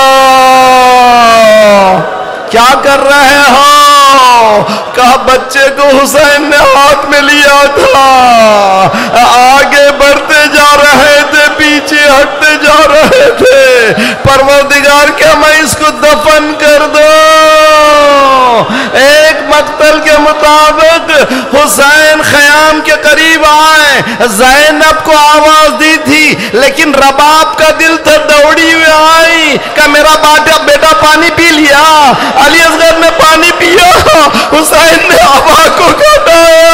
کیا کر رہے ہو؟ کہا بچے کو حسین نے ہاتھ میں لیا تھا، آگے بڑھتے جا رہے تھے، پیچھے ہٹتے جا رہے تھے۔ پروردگار کیا میں اس کو دفن کر دوں؟ ایک مقتل کے مطابق حسین خیام کے قریب آئے، زینب کو آواز دی تھی لیکن رباب کا دل تھا، دوڑی ہوئی آئی کہ میرا بیٹا پانی پی لیا۔ علی اصغر نے پانی پیا، حسین نے آبا کو کہا